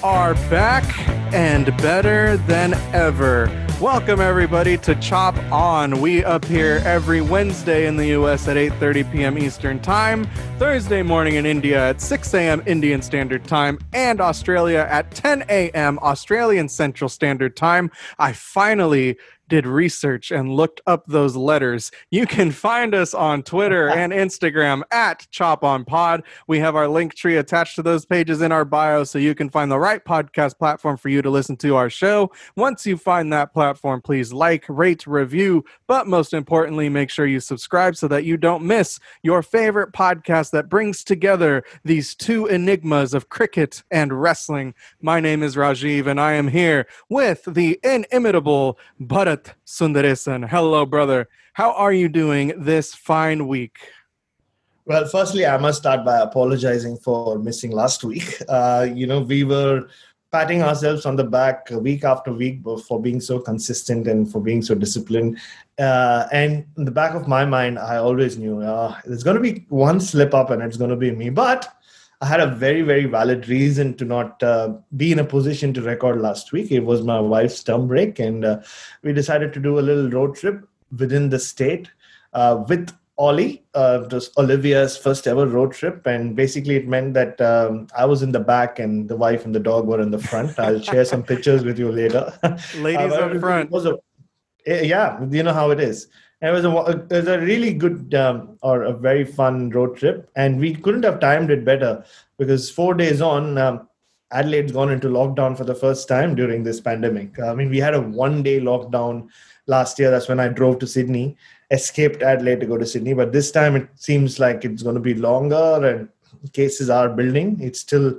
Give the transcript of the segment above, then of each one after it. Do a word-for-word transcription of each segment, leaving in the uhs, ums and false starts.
are back and better than ever. Welcome everybody to Chop On. We appear every Wednesday in the U S at eight thirty p.m. Eastern Time, Thursday morning in India at six a.m. Indian Standard Time, and Australia at ten a.m. Australian Central Standard Time. I finally did research and looked up those letters. You can find us on Twitter and Instagram at Chop On Pod. We have our link tree attached to those pages in our bio, so you can find the right podcast platform for you to listen to our show. Once you find that platform, please like, rate, review, but most importantly, make sure you subscribe so that you don't miss your favorite podcast that brings together these two enigmas of cricket and wrestling. My name is Rajiv, and I am here with the inimitable Bharat Sundaresan. Hello, brother. How are you doing this fine week? Well, firstly, I must start by apologizing for missing last week. Uh, you know, we were patting ourselves on the back week after week for being so consistent and for being so disciplined. Uh, and in the back of my mind, I always knew uh, there's going to be one slip up and it's going to be me. But I had a very, very valid reason to not uh, be in a position to record last week. It was my wife's term break, and uh, we decided to do a little road trip within the state uh, with Ollie. Uh, it was Olivia's first ever road trip, and basically it meant that um, I was in the back and the wife and the dog were in the front. I'll share some pictures with you later. Ladies uh, up front. It was a, yeah, you know how it is. It was, a, it was a really good um, or a very fun road trip, and we couldn't have timed it better because four days on, um, Adelaide's gone into lockdown for the first time during this pandemic. I mean, we had a one-day lockdown last year. That's when I drove to Sydney, escaped Adelaide to go to Sydney. But this time it seems like it's going to be longer and cases are building. It's still,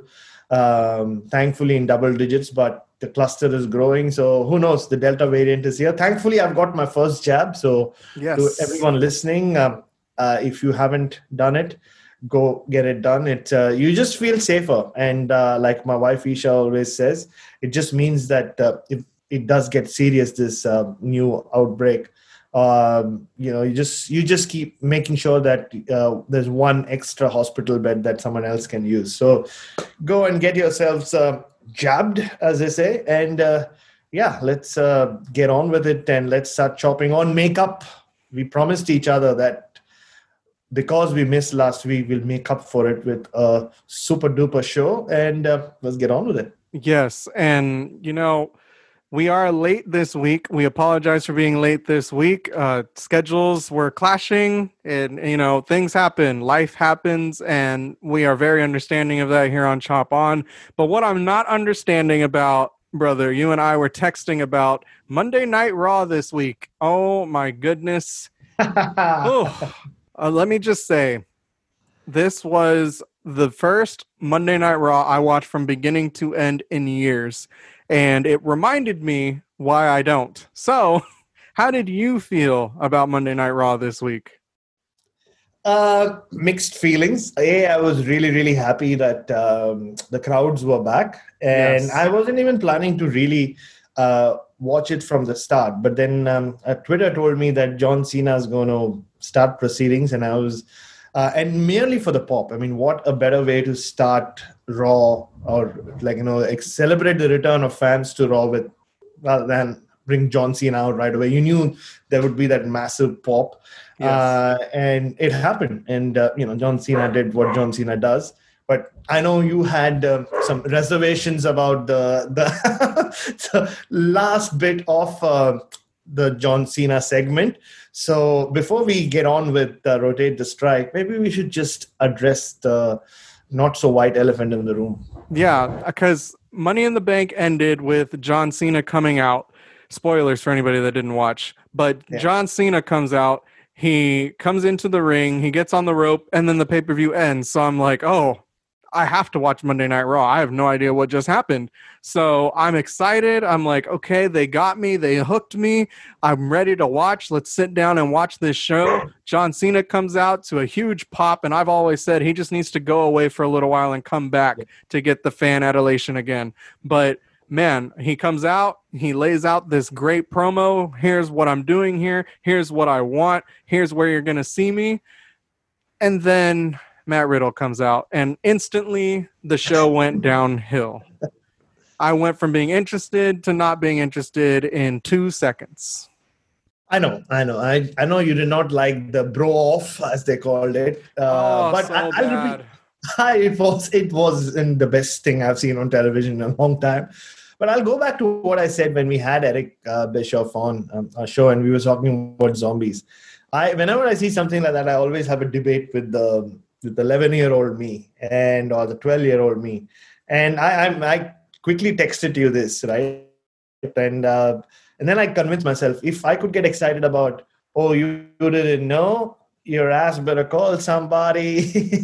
um, thankfully, in double digits, but the cluster is growing. So who knows? The Delta variant is here. Thankfully, I've got my first jab. So yes. To everyone listening, uh, uh, if you haven't done it, go get it done. It uh, you just feel safer. And uh, like my wife Isha always says, it just means that uh, if it does get serious, this uh, new outbreak, um, you know, you just you just keep making sure that uh, there's one extra hospital bed that someone else can use. So go and get yourselves uh, jabbed, as they say, and uh, yeah, let's uh, get on with it and let's start chopping on makeup. We promised each other that because we missed last week, we'll make up for it with a super duper show, and uh, let's get on with it. Yes, and you know, we are late this week. We apologize for being late this week. Uh, schedules were clashing, and you know, things happen. Life happens, and we are very understanding of that here on Chop On. But what I'm not understanding about, brother, you and I were texting about Monday Night Raw this week. Oh my goodness! oh, uh, let me just say, this was the first Monday Night Raw I watched from beginning to end in years. And it reminded me why I don't. So, how did you feel about Monday Night Raw this week? Uh, mixed feelings. A, I was really, really happy that um, the crowds were back. And yes. I wasn't even planning to really uh, watch it from the start. But then um, uh, Twitter told me that John Cena is going to start proceedings. And I was... Uh, and merely for the pop. I mean, what a better way to start Raw, or like, you know, celebrate the return of fans to Raw with, rather than bring John Cena out right away. You knew there would be that massive pop. Yes. Uh, and it happened. And, uh, you know, John Cena did what John Cena does. But I know you had uh, some reservations about the, the, the last bit of uh, the John Cena segment. So before we get on with uh, Rotate the Strike, maybe we should just address the not so white elephant in the room. Yeah, because Money in the Bank ended with John Cena coming out. Spoilers for anybody that didn't watch. But yeah. John Cena comes out. He comes into the ring. He gets on the rope. And then the pay-per-view ends. So I'm like, oh, I have to watch Monday Night Raw. I have no idea what just happened. So I'm excited. I'm like, okay, they got me. They hooked me. I'm ready to watch. Let's sit down and watch this show. John Cena comes out to a huge pop, and I've always said he just needs to go away for a little while and come back to get the fan adulation again. But man, he comes out, he lays out this great promo. Here's what I'm doing here. Here's what I want. Here's where you're going to see me. And then Matt Riddle comes out, and instantly the show went downhill. I went from being interested to not being interested in two seconds. I know, I know. I, I know you did not like the bro off, as they called it. Uh, oh, but so I, I'll bad. repeat, it was it wasn't the best thing I've seen on television in a long time. But I'll go back to what I said when we had Eric uh, Bischoff on um, our show and we were talking about zombies. I whenever I see something like that, I always have a debate with the with the eleven-year-old me and or the twelve-year-old me. And I, I I quickly texted you this, right? And uh, and then I convinced myself, if I could get excited about, oh, you, you didn't know, your ass better call somebody,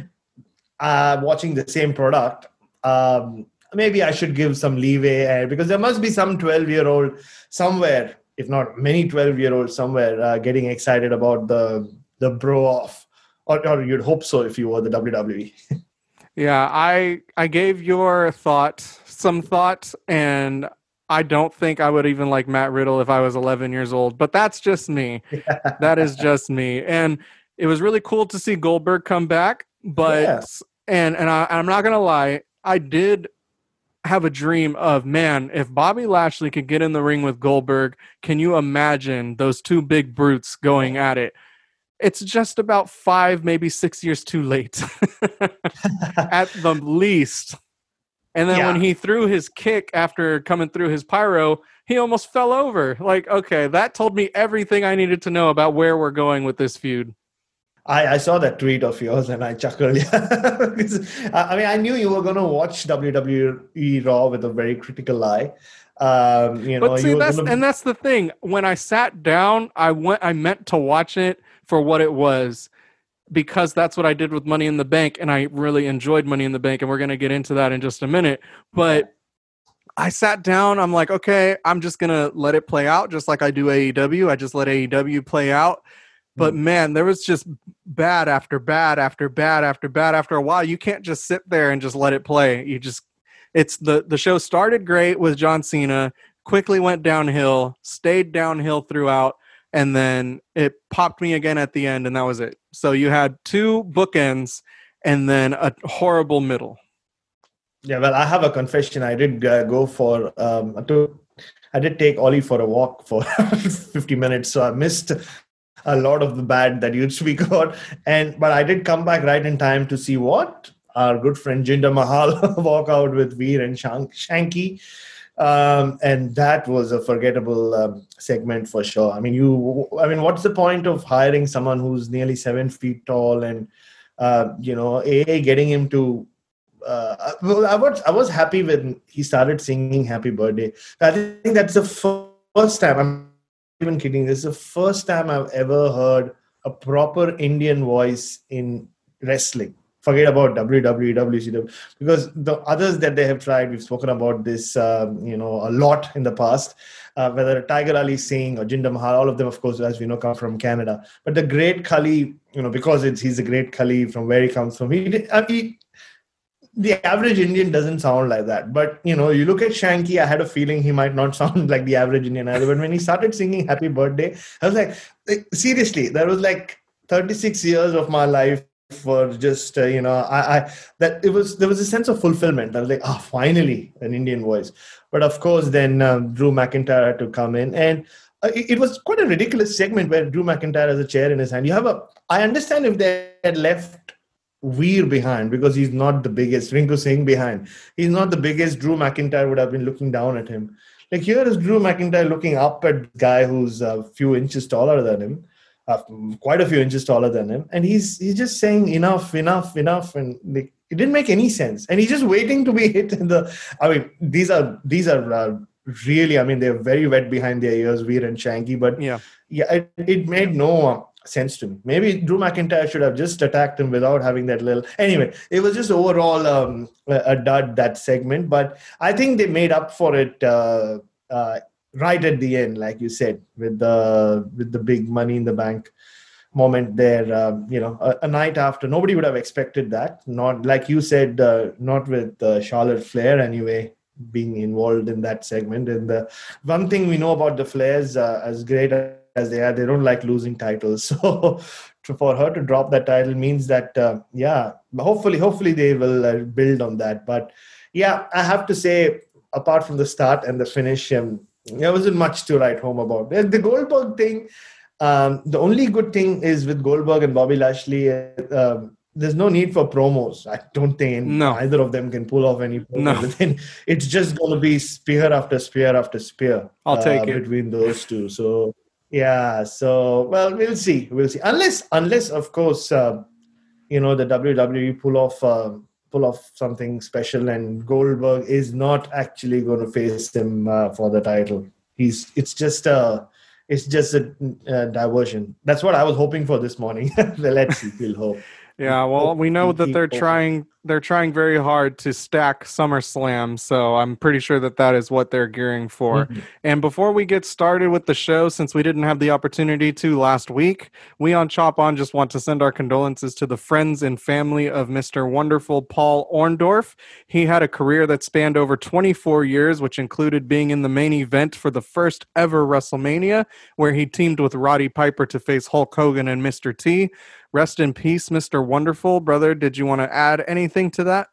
uh, watching the same product, um, maybe I should give some leeway, uh, because there must be some twelve-year-old somewhere, if not many twelve-year-olds somewhere, uh, getting excited about the the bro off, or, or you'd hope so if you were the W W E. Yeah, I I gave your thought some thought, and I don't think I would even like Matt Riddle if I was eleven years old, but that's just me. That is just me. And it was really cool to see Goldberg come back, but yeah. and and I, I'm not gonna lie, I did have a dream of, man, if Bobby Lashley could get in the ring with Goldberg, can you imagine those two big brutes going at it? It's just about five, maybe six years too late at the least. And then yeah. when he threw his kick after coming through his pyro, he almost fell over. Like, okay, that told me everything I needed to know about where we're going with this feud. I, I saw that tweet of yours and I chuckled. I mean, I knew you were going to watch W W E Raw with a very critical eye. Um, you know, but see, that's, gonna... and that's the thing. When I sat down, I went. I meant to watch it for what it was, because that's what I did with Money in the Bank, and I really enjoyed Money in the Bank, and we're going to get into that in just a minute. But I sat down, I'm like, okay, I'm just going to let it play out, just like I do A E W. I just let A E W play out. But man, there was just bad after bad after bad after bad. After a while, you can't just sit there and just let it play. You just, it's the, the show started great with John Cena, quickly went downhill, stayed downhill throughout, and then it popped me again at the end, and that was it. So you had two bookends and then a horrible middle. Yeah, well, I have a confession. I did uh, go for, um, I, took, I did take Ollie for a walk for fifty minutes, so I missed a lot of the bad that you'd speak about. And, but I did come back right in time to see what? Our good friend Jinder Mahal walk out with Veer and Shank- Shanky. Um, and that was a forgettable um, segment for sure. I mean, you. I mean, what's the point of hiring someone who's nearly seven feet tall and, uh, you know, a getting him to. Uh, well, I was I was happy when he started singing "Happy Birthday." I think that's the first time. I'm not even kidding. This is the first time I've ever heard a proper Indian voice in wrestling. Forget about W W E, W C W, because the others that they have tried, we've spoken about this, um, you know, a lot in the past, uh, whether Tiger Ali Singh or Jinder Mahal, all of them, of course, as we know, come from Canada. But the great Khali, you know, because it's he's a great Khali from where he comes from, he, uh, he the average Indian doesn't sound like that. But, you know, you look at Shanky, I had a feeling he might not sound like the average Indian either. But when he started singing Happy Birthday, I was like, like seriously, that was like thirty-six years of my life for just, uh, you know, I, I that it was, there was a sense of fulfillment. I was like, ah, oh, finally, an Indian voice. But of course, then um, Drew McIntyre had to come in. And uh, it, it was quite a ridiculous segment where Drew McIntyre has a chair in his hand. You have a, I understand if they had left Veer behind, because he's not the biggest, Rinku Singh behind. He's not the biggest. Drew McIntyre would have been looking down at him. Like here is Drew McIntyre looking up at the guy who's a few inches taller than him, uh, quite a few inches taller than him. And he's he's just saying enough, enough, enough. And like, it didn't make any sense. And he's just waiting to be hit in the, I mean, these are, these are uh, really, I mean, they're very wet behind their ears, Veer and Shanky. But yeah, yeah it, it made no uh, sense to me. Maybe Drew McIntyre should have just attacked him without having that little. Anyway, it was just overall um, a, a dud, that segment. But I think they made up for it uh, uh, right at the end, like you said, with the with the big Money in the Bank moment there. Uh, you know, a, a night after, nobody would have expected that. Not like you said, uh, not with uh, Charlotte Flair anyway being involved in that segment. And the one thing we know about the Flairs, uh, as great as they are, they don't like losing titles. So for her to drop that title means that, uh, yeah, hopefully, hopefully they will uh, build on that. But yeah, I have to say, apart from the start and the finish, um, there wasn't much to write home about. The the Goldberg thing, um, the only good thing is with Goldberg and Bobby Lashley, um, there's no need for promos. I don't think No. either of them can pull off any promos. No. Then it's just going to be spear after spear after spear I'll take uh, it. between those two. So yeah, so well, we'll see, we'll see. Unless, unless of course, uh, you know, the W W E pull off. Uh, pull off something special and Goldberg is not actually going to face him uh, for the title. He's it's just a it's just a, a diversion. That's what I was hoping for this morning. Let's see, we'll hope. Yeah, well, we know that they're trying they're trying very hard to stack SummerSlam, so I'm pretty sure that that is what they're gearing for. Mm-hmm. And before we get started with the show, since we didn't have the opportunity to last week, we on Chop On just want to send our condolences to the friends and family of Mister Wonderful Paul Orndorff. He had a career that spanned over twenty-four years, which included being in the main event for the first ever WrestleMania, where he teamed with Roddy Piper to face Hulk Hogan and Mister T. Rest in peace, Mister Wonderful. Brother, did you want to add anything to that?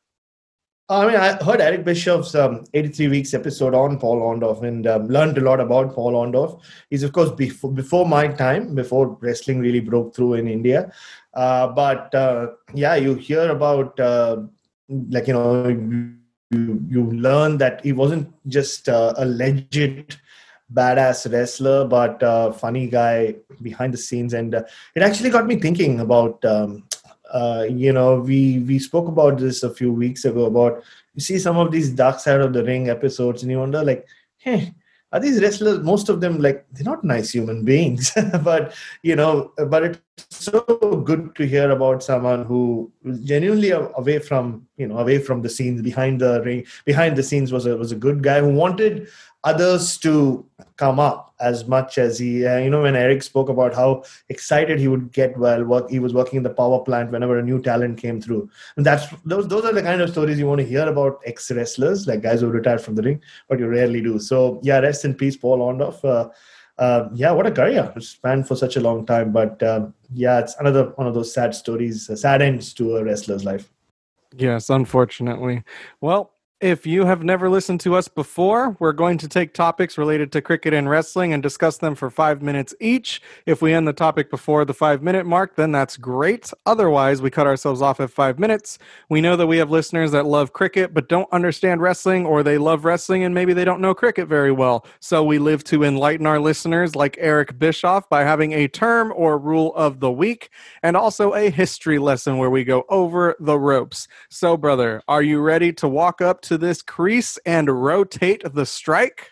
I mean, I heard Eric Bischoff's um, eighty-three weeks episode on Paul Orndorff and um, learned a lot about Paul Orndorff. He's, of course, before, before my time, before wrestling really broke through in India. Uh, but, uh, yeah, you hear about, uh, like, you know, you, you learn that he wasn't just uh, a legend badass wrestler, but uh, funny guy behind the scenes. And uh, it actually got me thinking about, um, uh, you know, we we spoke about this a few weeks ago about, you see some of these Dark Side of the Ring episodes and you wonder like, hey, are these wrestlers, most of them, like, they're not nice human beings, but, you know, but it's so good to hear about someone who was genuinely away from, you know, away from the scenes, behind the ring, behind the scenes was a, was a good guy who wanted others to come up as much as he, uh, you know, when Eric spoke about how excited he would get while work, he was working in the power plant whenever a new talent came through. And that's, those, those are the kind of stories you want to hear about ex-wrestlers, like guys who retired from the ring, but you rarely do. So yeah, rest in peace, Paul Orndorff. Uh, uh, yeah, what a career. It spanned for such a long time. But uh, yeah, it's another one of those sad stories, uh, sad ends to a wrestler's life. Yes, unfortunately. Well, if you have never listened to us before, we're going to take topics related to cricket and wrestling and discuss them for five minutes each. If we end the topic before the five-minute mark, then that's great. Otherwise, we cut ourselves off at five minutes. We know that we have listeners that love cricket but don't understand wrestling, or they love wrestling and maybe they don't know cricket very well. So we live to enlighten our listeners like Eric Bischoff by having a term or rule of the week and also a history lesson where we go over the ropes. So, brother, are you ready to walk up to to this crease and rotate the strike?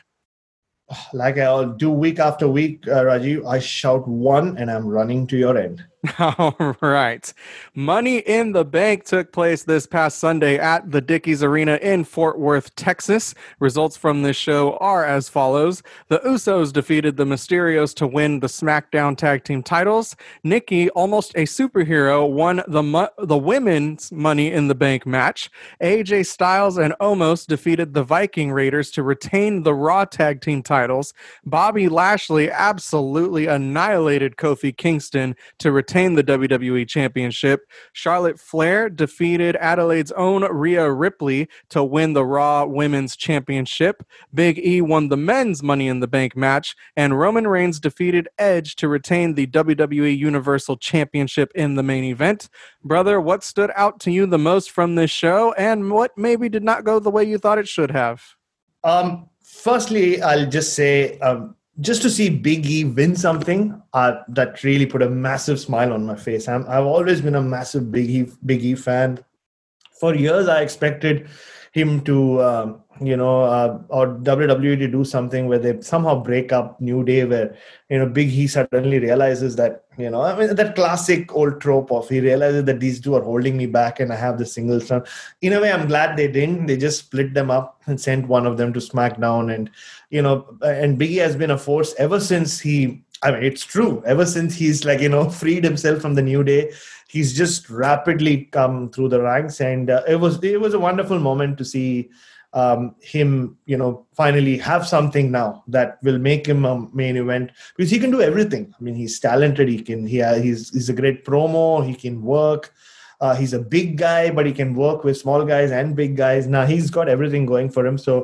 Like I'll do week after week, uh, Rajiv, I shout one and I'm running to your end. All right. Money in the Bank took place this past Sunday at the Dickies Arena in Fort Worth, Texas. Results from this show are as follows. The Usos defeated the Mysterios to win the SmackDown Tag Team titles. Nikki, almost a superhero, won the mo- the women's Money in the Bank match. A J Styles and Omos defeated the Viking Raiders to retain the Raw Tag Team titles. Bobby Lashley absolutely annihilated Kofi Kingston to retain the W W E Championship. Charlotte Flair defeated Adelaide's own Rhea Ripley to win the Raw Women's Championship. Big E won the men's Money in the Bank match, and Roman Reigns defeated Edge to retain the W W E Universal Championship in the main event. Brother, what stood out to you the most from this show, and what maybe did not go the way you thought it should have? Um, firstly, I'll just say, um, just to see Big E win something, uh, that really put a massive smile on my face. I'm, I've always been a massive Big E, Big E fan. For years, I expected him to, um, you know, uh, or W W E to do something where they somehow break up New Day, where, you know, Big E suddenly realizes that, you know, I mean, that classic old trope of he realizes that these two are holding me back and I have the singles run. In a way, I'm glad they didn't. They just split them up and sent one of them to SmackDown. And, you know, and Big E has been a force ever since he, I mean, it's true. Ever since he's like, you know, freed himself from the New Day, he's just rapidly come through the ranks. And uh, it was it was a wonderful moment to see um, him, you know, finally have something now that will make him a main event, because he can do everything. I mean, he's talented. He can, he he's he's a great promo. He can work. Uh, he's a big guy, but he can work with small guys and big guys. Now he's got everything going for him. So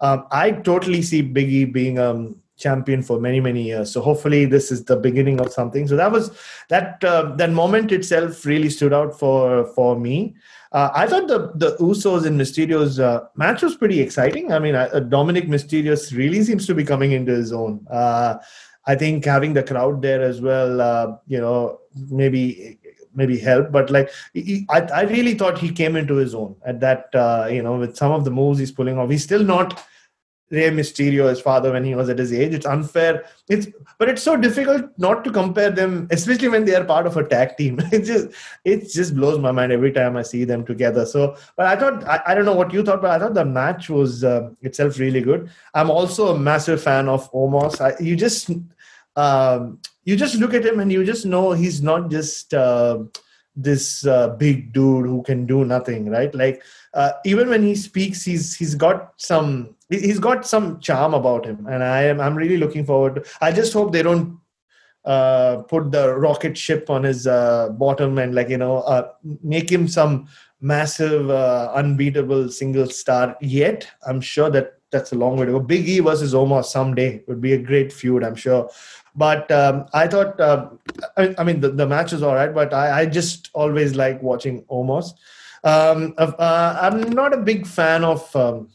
um, I totally see Big E being um champion for many many years. So hopefully this is the beginning of something. So that was that uh, that moment itself really stood out for for me. Uh, I thought the the Usos and Mysterio's uh, match was pretty exciting. I mean, uh, Dominic Mysterio really seems to be coming into his own. Uh, I think having the crowd there as well, uh, you know, maybe maybe help. But like, he, I, I really thought he came into his own at that. Uh, you know, with some of the moves he's pulling off, he's still not Rey Mysterio, his father, when he was at his age. It's unfair. It's but it's so difficult not to compare them, especially when they are part of a tag team. It just it just blows my mind every time I see them together. So, but I thought I, I don't know what you thought, but I thought the match was uh, itself really good. I'm also a massive fan of Omos. I, you just um, you just look at him and you just know he's not just uh, this uh, big dude who can do nothing, right? Like uh, even when he speaks, he's he's got some. He's got some charm about him, and I am I'm really looking forward to, I just hope they don't uh, put the rocket ship on his uh, bottom and like you know uh, make him some massive uh, unbeatable single star yet. I'm sure that that's a long way to go. Big E versus Omos someday would be a great feud, I'm sure. But um, I thought uh, I, I mean the, the match is all right, but I, I just always like watching Omos. um, uh, I'm not a big fan of um,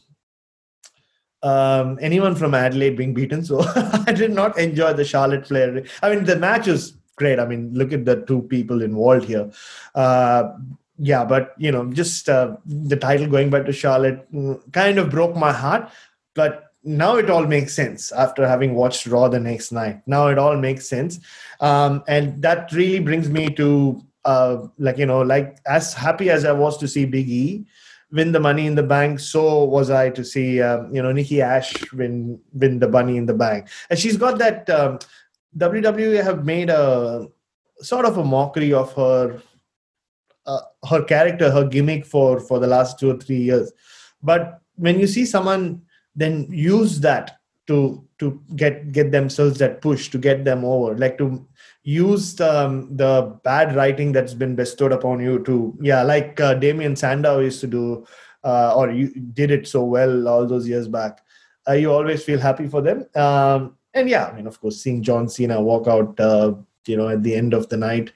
um anyone from Adelaide being beaten, so I did not enjoy the Charlotte Flair. I mean, the match was great. I mean, look at the two people involved here. Uh yeah, but you know, just uh, the title going back to Charlotte kind of broke my heart. But now it all makes sense after having watched Raw the next night. Now it all makes sense, um, and that really brings me to uh like you know, like as happy as I was to see Big E win the Money in the Bank, so was I to see um, you know, Nikki Ash win win the Money in the Bank. And she's got that um, W W E have made a sort of a mockery of her uh, her character, her gimmick for for the last two or three years. But when you see someone then use that to to get get themselves that push to get them over, like to use the, um, the bad writing that's been bestowed upon you to, yeah, like uh, Damian Sandow used to do, uh, or you did it so well all those years back. Uh, you always feel happy for them. Um, and yeah, I mean, of course, seeing John Cena walk out, uh, you know, at the end of the night,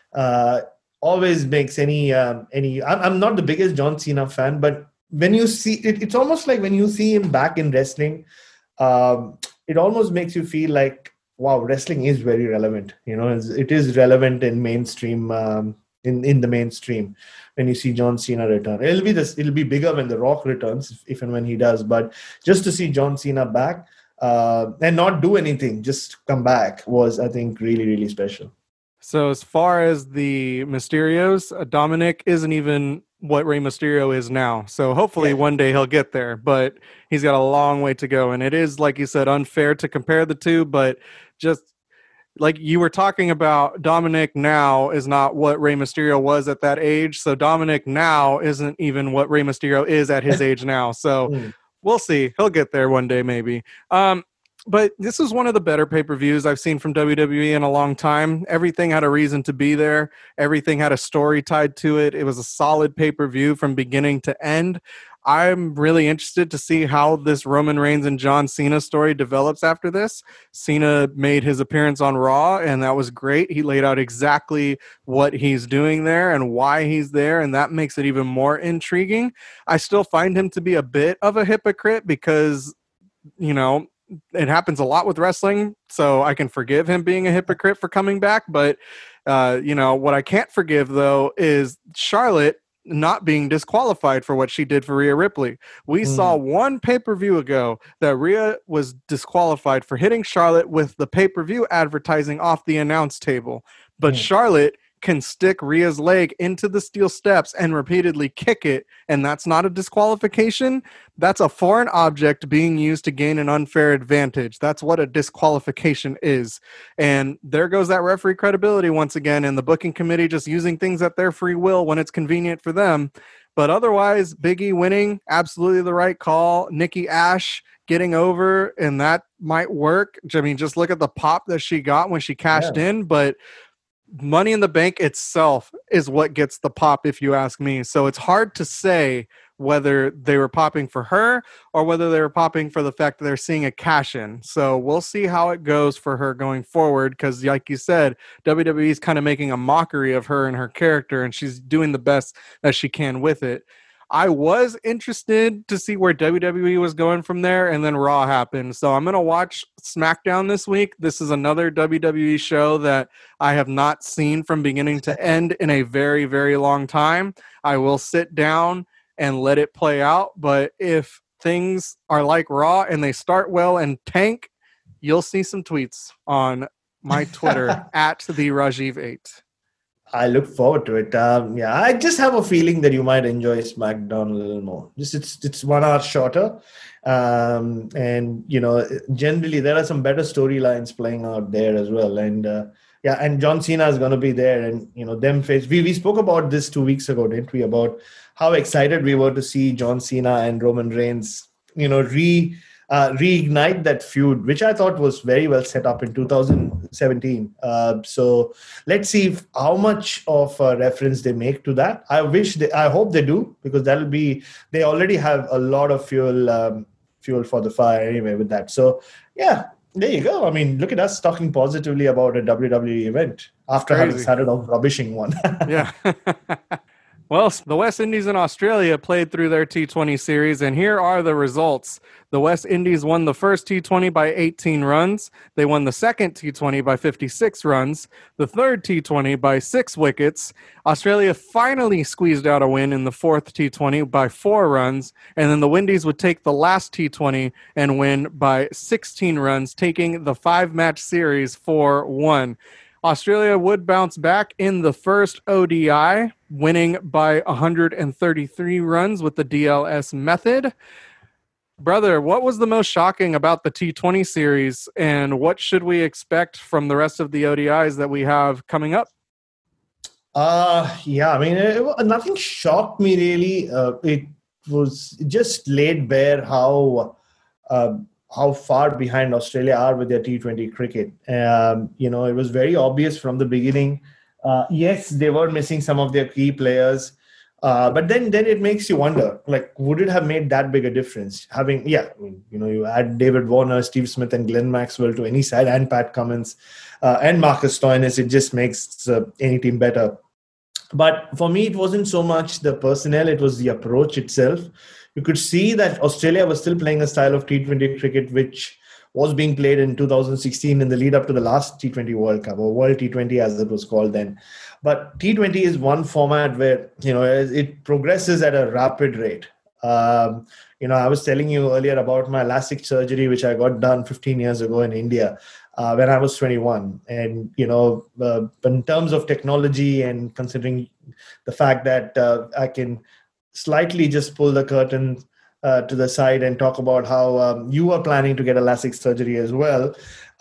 uh, always makes any, um, any, I'm, I'm not the biggest John Cena fan, but when you see it, it's almost like when you see him back in wrestling, um, it almost makes you feel like, wow, wrestling is very relevant. You know, it is relevant in mainstream, um, in, in the mainstream when you see John Cena return. It'll be this, it'll be bigger when The Rock returns, if, if and when he does. But just to see John Cena back uh, and not do anything, just come back was, I think, really, really special. So as far as the Mysterios, uh, Dominic isn't even what Rey Mysterio is now. So hopefully yeah. one day he'll get there, but he's got a long way to go. And it is, like you said, unfair to compare the two, but just like you were talking about, Dominic now is not what Rey Mysterio was at that age. So Dominic now isn't even what Rey Mysterio is at his age now. So mm. we'll see. He'll get there one day, maybe. Um, But this is one of the better pay-per-views I've seen from W W E in a long time. Everything had a reason to be there. Everything had a story tied to it. It was a solid pay-per-view from beginning to end. I'm really interested to see how this Roman Reigns and John Cena story develops after this. Cena made his appearance on Raw, and that was great. He laid out exactly what he's doing there and why he's there, and that makes it even more intriguing. I still find him to be a bit of a hypocrite because, you know, it happens a lot with wrestling, so I can forgive him being a hypocrite for coming back. But, uh, you know, what I can't forgive, though, is Charlotte not being disqualified for what she did for Rhea Ripley. We mm. saw one pay-per-view ago that Rhea was disqualified for hitting Charlotte with the pay-per-view advertising off the announce table. But mm. Charlotte can stick Rhea's leg into the steel steps and repeatedly kick it, and that's not a disqualification. That's a foreign object being used to gain an unfair advantage. That's what a disqualification is. And there goes that referee credibility once again, and the booking committee just using things at their free will when it's convenient for them. But otherwise, Big E winning, absolutely the right call. Nikki Ash getting over, and that might work. I mean, just look at the pop that she got when she cashed yeah. in, but Money in the Bank itself is what gets the pop, if you ask me. So it's hard to say whether they were popping for her or whether they were popping for the fact that they're seeing a cash in. So we'll see how it goes for her going forward, because like you said, W W E is kind of making a mockery of her and her character, and she's doing the best that she can with it. I was interested to see where W W E was going from there, and then Raw happened. So I'm going to watch SmackDown this week. This is another W W E show that I have not seen from beginning to end in a very, very long time. I will sit down and let it play out. But if things are like Raw and they start well and tank, you'll see some tweets on my Twitter at the Rajiv eight. I look forward to it. Um, yeah, I just have a feeling that you might enjoy SmackDown a little more. Just it's it's one hour shorter, um, and you know, generally there are some better storylines playing out there as well. And uh, yeah, and John Cena is going to be there, and you know, them face. We we spoke about this two weeks ago, didn't we? About how excited we were to see John Cena and Roman Reigns, you know, re. Uh, reignite that feud, which I thought was very well set up in two thousand seventeen. Uh, so let's see if, how much of a reference they make to that. I wish, they, I hope they do, because that'll be. They already have a lot of fuel, um, fuel for the fire anyway with that. So yeah, there you go. I mean, look at us talking positively about a W W E event after Crazy. having started off rubbishing one. Yeah. Well, the West Indies and Australia played through their T twenty series, and here are the results. The West Indies won the first T twenty by eighteen runs. They won the second T twenty by fifty-six runs. The third T twenty by six wickets. Australia finally squeezed out a win in the fourth T twenty by four runs. And then the Windies would take the last T twenty and win by sixteen runs, taking the five-match series four one. Australia would bounce back in the first O D I, winning by one hundred thirty-three runs with the D L S method. Brother, what was the most shocking about the T twenty series, and what should we expect from the rest of the O D Is that we have coming up? Uh, yeah, I mean, it, nothing shocked me really. Uh, it was it just laid bare how... Uh, how far behind Australia are with their T twenty cricket. Um, you know, it was very obvious from the beginning. Uh, yes, they were missing some of their key players, uh, but then then it makes you wonder, like, would it have made that big a difference? Having, yeah, I mean, you know, you add David Warner, Steve Smith, and Glenn Maxwell to any side, and Pat Cummins, uh, and Marcus Stoinis, it just makes uh, any team better. But for me, it wasn't so much the personnel, it was the approach itself. You could see that Australia was still playing a style of T twenty cricket which was being played in two thousand sixteen in the lead up to the last T twenty World Cup, or World T twenty as it was called then. But T twenty is one format where, you know, it progresses at a rapid rate. Um, you know, I was telling you earlier about my LASIK surgery, which I got done fifteen years ago in India uh, when I was twenty-one. And, you know, uh, in terms of technology and considering the fact that uh, I can slightly just pull the curtain uh, to the side and talk about how um, you are planning to get a LASIK surgery as well.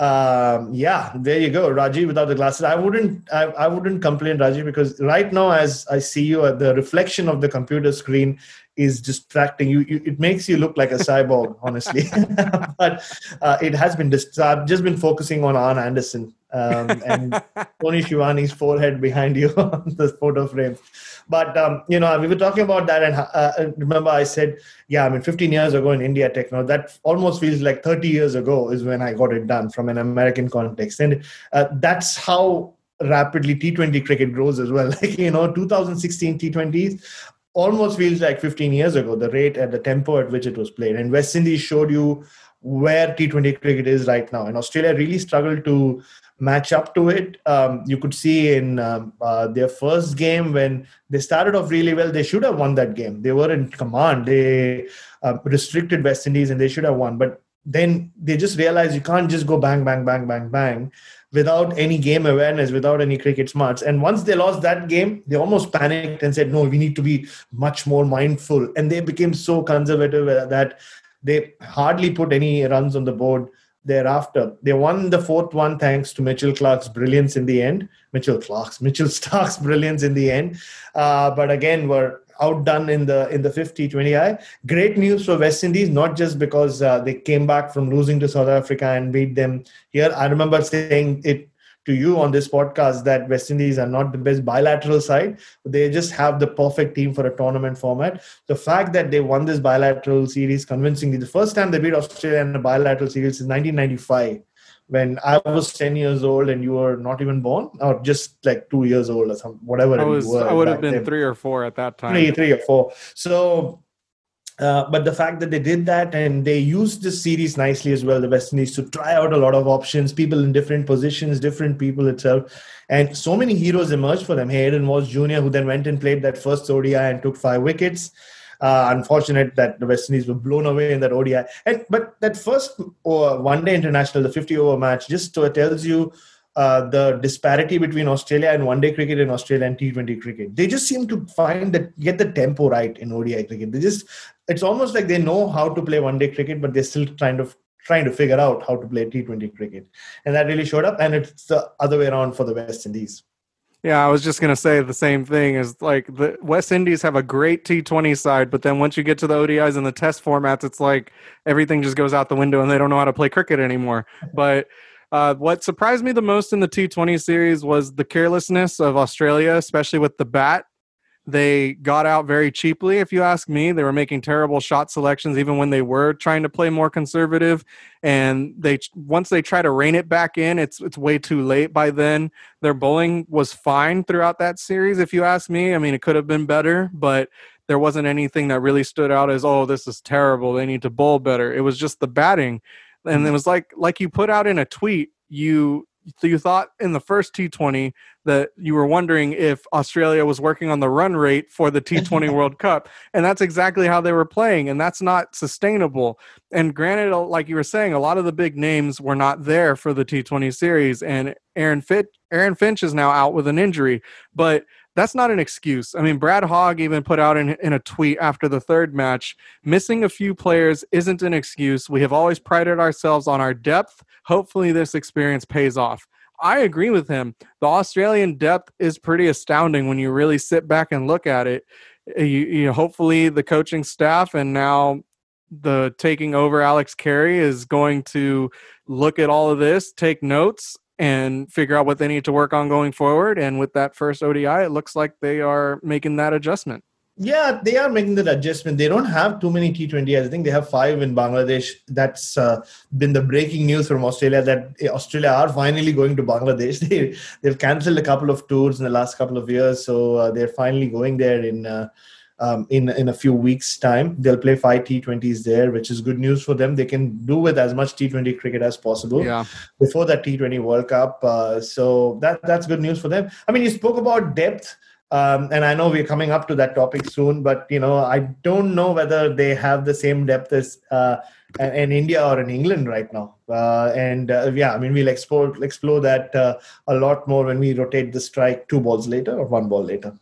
Um, yeah, there you go, Rajiv. Without the glasses, I wouldn't, I, I wouldn't complain, Rajiv, because right now, as I see you, uh, the reflection of the computer screen is distracting you. you it makes you look like a cyborg, honestly. But uh, it has been. Dist- I've just been focusing on Arn Anderson um, and Tony Schiavone's forehead behind you on the photo frame. But, um, you know, we were talking about that. And uh, remember I said, yeah, I mean, fifteen years ago in India Techno, that almost feels like thirty years ago is when I got it done from an American context. And uh, that's how rapidly T twenty cricket grows as well. Like, you know, two thousand sixteen T twenties almost feels like fifteen years ago, the rate and the tempo at which it was played. And West Indies showed you where T twenty cricket is right now. And Australia really struggled to match up to it. Um, you could see in um, uh, their first game when they started off really well, they should have won that game. They were in command. They uh, restricted West Indies and they should have won. But then they just realized you can't just go bang, bang, bang, bang, bang without any game awareness, without any cricket smarts. And once they lost that game, they almost panicked and said, no, we need to be much more mindful. And they became so conservative that they hardly put any runs on the board thereafter. They won the fourth one thanks to Mitchell Clark's brilliance in the end. Mitchell Clark's, Mitchell Stark's brilliance in the end. Uh, but again, were outdone in the in the fifth T twenty I. Great news for West Indies, not just because uh, they came back from losing to South Africa and beat them here. I remember saying it to you on this podcast that West Indies are not the best bilateral side. They just have the perfect team for a tournament format. The fact that they won this bilateral series convincingly, the first time they beat Australia in a bilateral series is nineteen ninety-five, when I was ten years old and you were not even born, or just like two years old or something, whatever I was, you were. I would have been then. three or four at that time. Three, three or four. So, uh, but the fact that they did that and they used this series nicely as well, the West Indies, to try out a lot of options, people in different positions, different people itself. And so many heroes emerged for them. Hayden Walsh Junior, who then went and played that first O D I and took five wickets. Uh, unfortunate that the West Indies were blown away in that O D I. And, but that first uh, one-day international, the fifty-over match, just uh, tells you uh, the disparity between Australia and one-day cricket in Australia and T twenty cricket. They just seem to find that, get the tempo right in O D I cricket. They just, it's almost like they know how to play one-day cricket, but they're still kind of trying to figure out how to play T twenty cricket. And that really showed up. And it's the other way around for the West Indies. Yeah, I was just going to say the same thing. Is like the West Indies have a great T twenty side, but then once you get to the O D Is and the test formats, it's like everything just goes out the window and they don't know how to play cricket anymore. But uh, what surprised me the most in the T twenty series was the carelessness of Australia, especially with the bat. They got out very cheaply, if you ask me. They were making terrible shot selections even when they were trying to play more conservative. And they once they try to rein it back in, it's it's way too late by then. Their bowling was fine throughout that series, if you ask me. I mean, it could have been better, but there wasn't anything that really stood out as, oh, this is terrible, they need to bowl better. It was just the batting. And it was like like you put out in a tweet, you So you thought in the first T twenty that you were wondering if Australia was working on the run rate for the T twenty World Cup. And that's exactly how they were playing. And that's not sustainable. And granted, like you were saying, a lot of the big names were not there for the T twenty series. And Aaron Finch, Aaron Finch is now out with an injury. But that's not an excuse. I mean, Brad Hogg even put out in, in a tweet after the third match, missing a few players isn't an excuse. We have always prided ourselves on our depth. Hopefully this experience pays off. I agree with him. The Australian depth is pretty astounding when you really sit back and look at it. You, you know, hopefully the coaching staff and now the taking over Alex Carey is going to look at all of this, take notes, and figure out what they need to work on going forward. And with that first O D I, it looks like they are making that adjustment. Yeah, they are making that adjustment. They don't have too many T twenty. I think they have five in Bangladesh. That's uh, been the breaking news from Australia, that Australia are finally going to Bangladesh. They, they've cancelled a couple of tours in the last couple of years. So uh, they're finally going there in uh, um, in, in a few weeks' time. They'll play five T twenties there, which is good news for them. They can do with as much T twenty cricket as possible yeah. before that T twenty World Cup. Uh, so that that's good news for them. I mean, you spoke about depth. Um, and I know we're coming up to that topic soon, but, you know, I don't know whether they have the same depth as uh, in India or in England right now. Uh, and uh, yeah, I mean, we'll explore, explore that uh, a lot more when we rotate the strike two balls later or one ball later.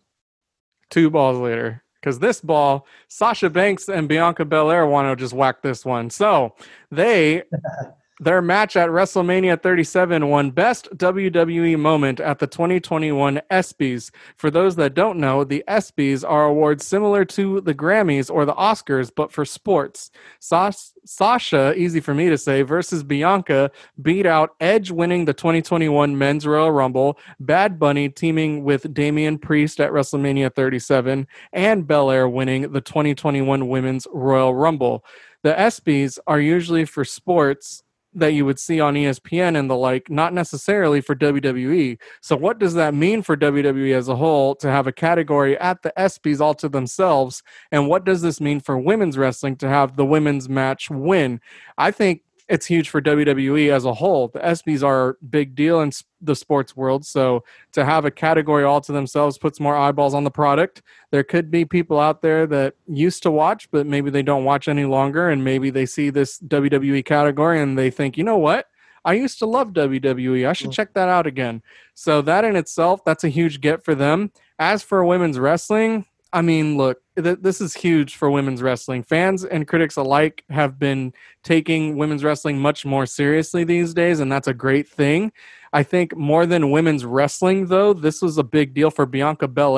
Two balls later. Because this ball, Sasha Banks and Bianca Belair want to just whack this one. So they... Their match at WrestleMania thirty-seven won Best W W E Moment at the twenty twenty-one ESPYs. For those that don't know, the ESPYs are awards similar to the Grammys or the Oscars, but for sports. Sas- Sasha, easy for me to say, versus Bianca beat out Edge winning the twenty twenty-one Men's Royal Rumble, Bad Bunny teaming with Damian Priest at WrestleMania thirty-seven, and Belair winning the twenty twenty-one Women's Royal Rumble. The ESPYs are usually for sports that you would see on E S P N and the like, not necessarily for W W E. So what does that mean for W W E as a whole to have a category at the ESPYs all to themselves? And what does this mean for women's wrestling to have the women's match win? I think it's huge for W W E as a whole. The ESPYs are a big deal in the sports world, so to have a category all to themselves puts more eyeballs on the product. There could be people out there that used to watch, but maybe they don't watch any longer, and maybe they see this W W E category and they think, you know what? I used to love W W E. I should check that out again. So that in itself, that's a huge get for them. As for women's wrestling, I mean, look, th- this is huge for women's wrestling. Fans and critics alike have been taking women's wrestling much more seriously these days, and that's a great thing. I think more than women's wrestling, though, this was a big deal for Bianca Belair.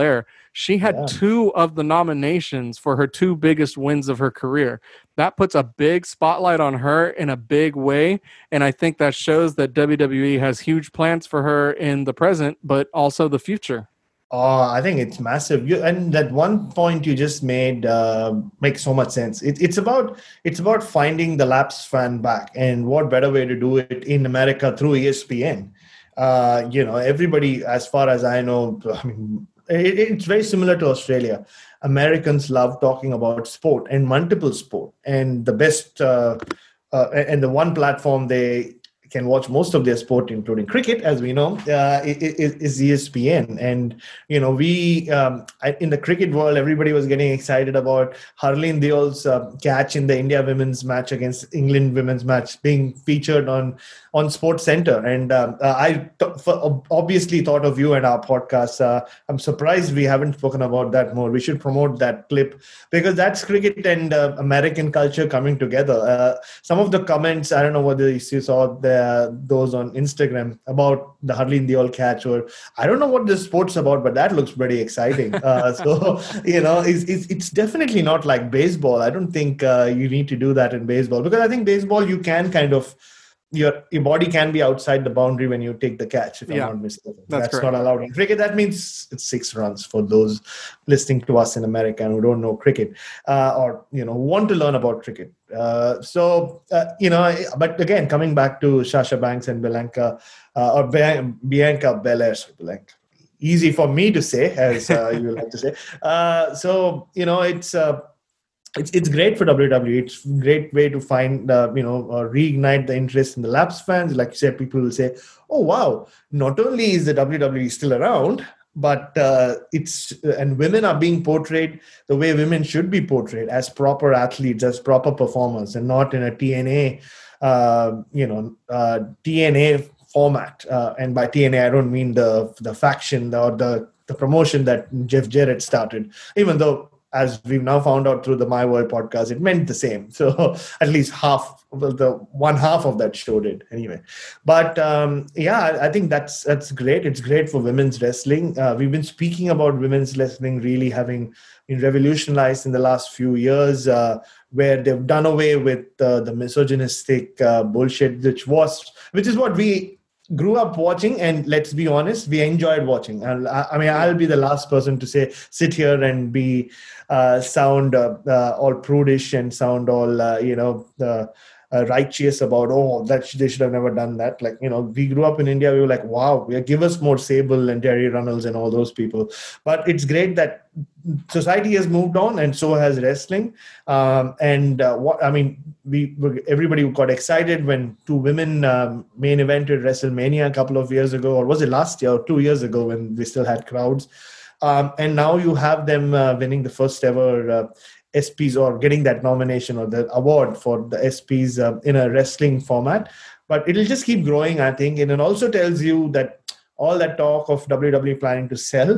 She had yeah. two of the nominations for her two biggest wins of her career. That puts a big spotlight on her in a big way. And I think that shows that W W E has huge plans for her in the present, but also the future. Oh, I think it's massive. You, and that one point you just made uh, makes so much sense. It, it's about it's about finding the lapsed fan back, and what better way to do it in America through E S P N? Uh, you know, everybody, as far as I know, I mean, it, it's very similar to Australia. Americans love talking about sport and multiple sport, and the best uh, uh, and the one platform they can watch most of their sport, including cricket, as we know, uh, is, is E S P N. And, you know, we, um, in the cricket world, everybody was getting excited about Harleen Deol's uh, catch in the India women's match against England women's match being featured on, on Sports Center. And um, uh, I th- for, obviously thought of you and our podcast. Uh, I'm surprised we haven't spoken about that more. We should promote that clip, because that's cricket and uh, American culture coming together. Uh, some of the comments, I don't know whether you saw the Uh, those on Instagram about the Harleen Deol catch, or I don't know what this sport's about, but that looks pretty exciting. Uh, so, you know, it's, it's, it's definitely not like baseball. I don't think uh, you need to do that in baseball, because I think baseball, you can kind of, your your body can be outside the boundary when you take the catch, if yeah, I'm not mistaken. That's, that's not allowed in cricket. That means it's six runs for those listening to us in America and who don't know cricket, uh, or, you know, want to learn about cricket. Uh, so, uh, you know, but again, coming back to Sasha Banks and Bianca, uh, or Bianca Belair, Bianca. Easy for me to say, as uh, you like to say. Uh, so, you know, it's... Uh, It's it's great for W W E. It's a great way to find, uh, you know, uh, reignite the interest in the lapsed fans. Like you said, people will say, oh, wow, not only is the W W E still around, but uh, it's, and women are being portrayed the way women should be portrayed, as proper athletes, as proper performers, and not in a T N A, uh, you know, uh, T N A format. Uh, and by T N A, I don't mean the the faction or the, the promotion that Jeff Jarrett started, even though, as we've now found out through the My World podcast, it meant the same. So at least half, well, the one half of that show did anyway. But um, yeah, I think that's that's great. It's great for women's wrestling. Uh, we've been speaking about women's wrestling really having been revolutionized in the last few years, uh, where they've done away with uh, the misogynistic uh, bullshit, which was, which is what we grew up watching, and let's be honest, we enjoyed watching. And I, I mean, I'll be the last person to say, sit here and be uh, sound uh, uh, all prudish and sound all, uh, you know, uh, uh, righteous about, oh, that sh- they should have never done that. Like, you know, we grew up in India, we were like, wow, yeah, give us more Sable and Terry Runnels and all those people. But it's great that society has moved on, and so has wrestling. Um, and uh, what I mean, we everybody got excited when two women um, main evented WrestleMania a couple of years ago, or was it last year or two years ago, when we still had crowds. Um, and now you have them uh, winning the first ever uh, S Ps, or getting that nomination or the award for the S Ps uh, in a wrestling format. But it'll just keep growing, I think. And it also tells you that all that talk of W W E planning to sell,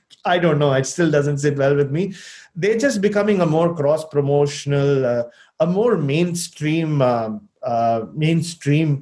I don't know, it still doesn't sit well with me. They're just becoming a more cross-promotional, uh, a more mainstream, uh, uh, mainstream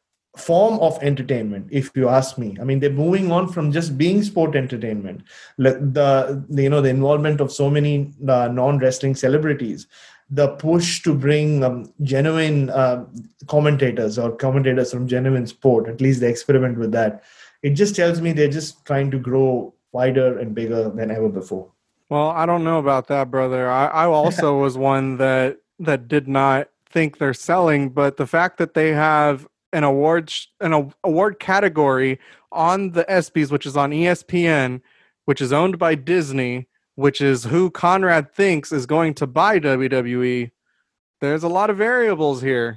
form of entertainment, if you ask me. I mean, they're moving on from just being sport entertainment. Like the, the you know, the involvement of so many uh, non-wrestling celebrities, the push to bring um, genuine uh, commentators or commentators from genuine sport, at least they experiment with that. It just tells me they're just trying to grow wider and bigger than ever before. Well, I don't know about that, brother. I, I also was one that that did not think they're selling, but the fact that they have an award an award category on the ESPYs, which is on E S P N, which is owned by Disney, which is who Conrad thinks is going to buy W W E, there's a lot of variables here.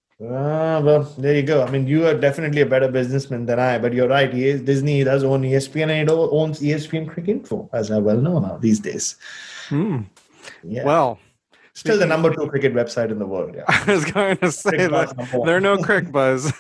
Ah, well, there you go. I mean, you are definitely a better businessman than I, but you're right. He is, Disney does own E S P N, and it owns E S P N Cricket Info, as I well know now these days. Hmm. Yeah. Well, still the number two cricket website in the world. Yeah. I was going to say that there are no Crick Buzz.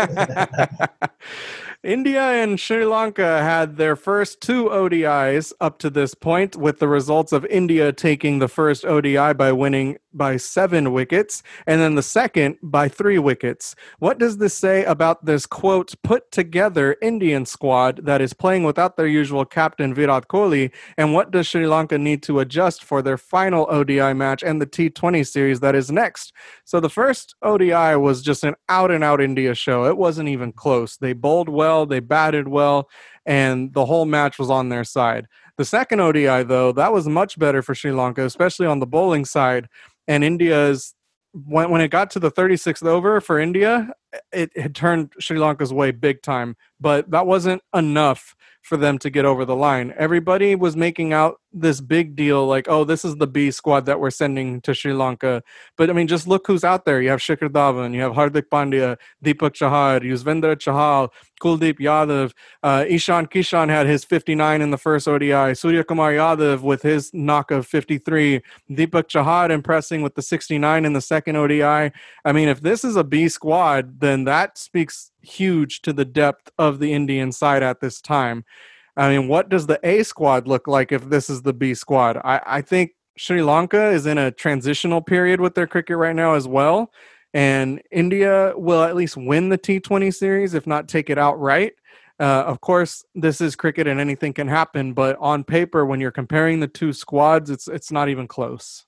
India and Sri Lanka had their first two O D Is up to this point, with the results of India taking the first O D I by winning by seven wickets, and then the second by three wickets. What does this say about this, quote, put together Indian squad that is playing without their usual captain Virat Kohli, and what does Sri Lanka need to adjust for their final O D I match and the T twenty series that is next? So the first O D I was just an out-and-out India show. It wasn't even close. They bowled well, they batted well, and the whole match was on their side. The second O D I, though, that was much better for Sri Lanka, especially on the bowling side. And India's, when, when it got to the thirty-sixth over for India, it had turned Sri Lanka's way big time. But that wasn't enough for them to get over the line. Everybody was making out this big deal like, oh, this is the B squad that we're sending to Sri Lanka. But, I mean, just look who's out there. You have Shikhar Dhawan, you have Hardik Pandya, Deepak Chahar, Yuzvendra Chahal, Kuldeep Yadav. Uh, Ishan Kishan had his fifty-nine in the first O D I. Surya Kumar Yadav with his knock of fifty-three. Deepak Chahar impressing with the sixty-nine in the second O D I. I mean, if this is a B squad, then that speaks huge to the depth of the Indian side at this time. I mean, what does the A squad look like if this is the B squad? I, I think Sri Lanka is in a transitional period with their cricket right now as well. And India will at least win the T twenty series, if not take it outright. Uh, of course, this is cricket and anything can happen. But on paper, when you're comparing the two squads, it's it's not even close.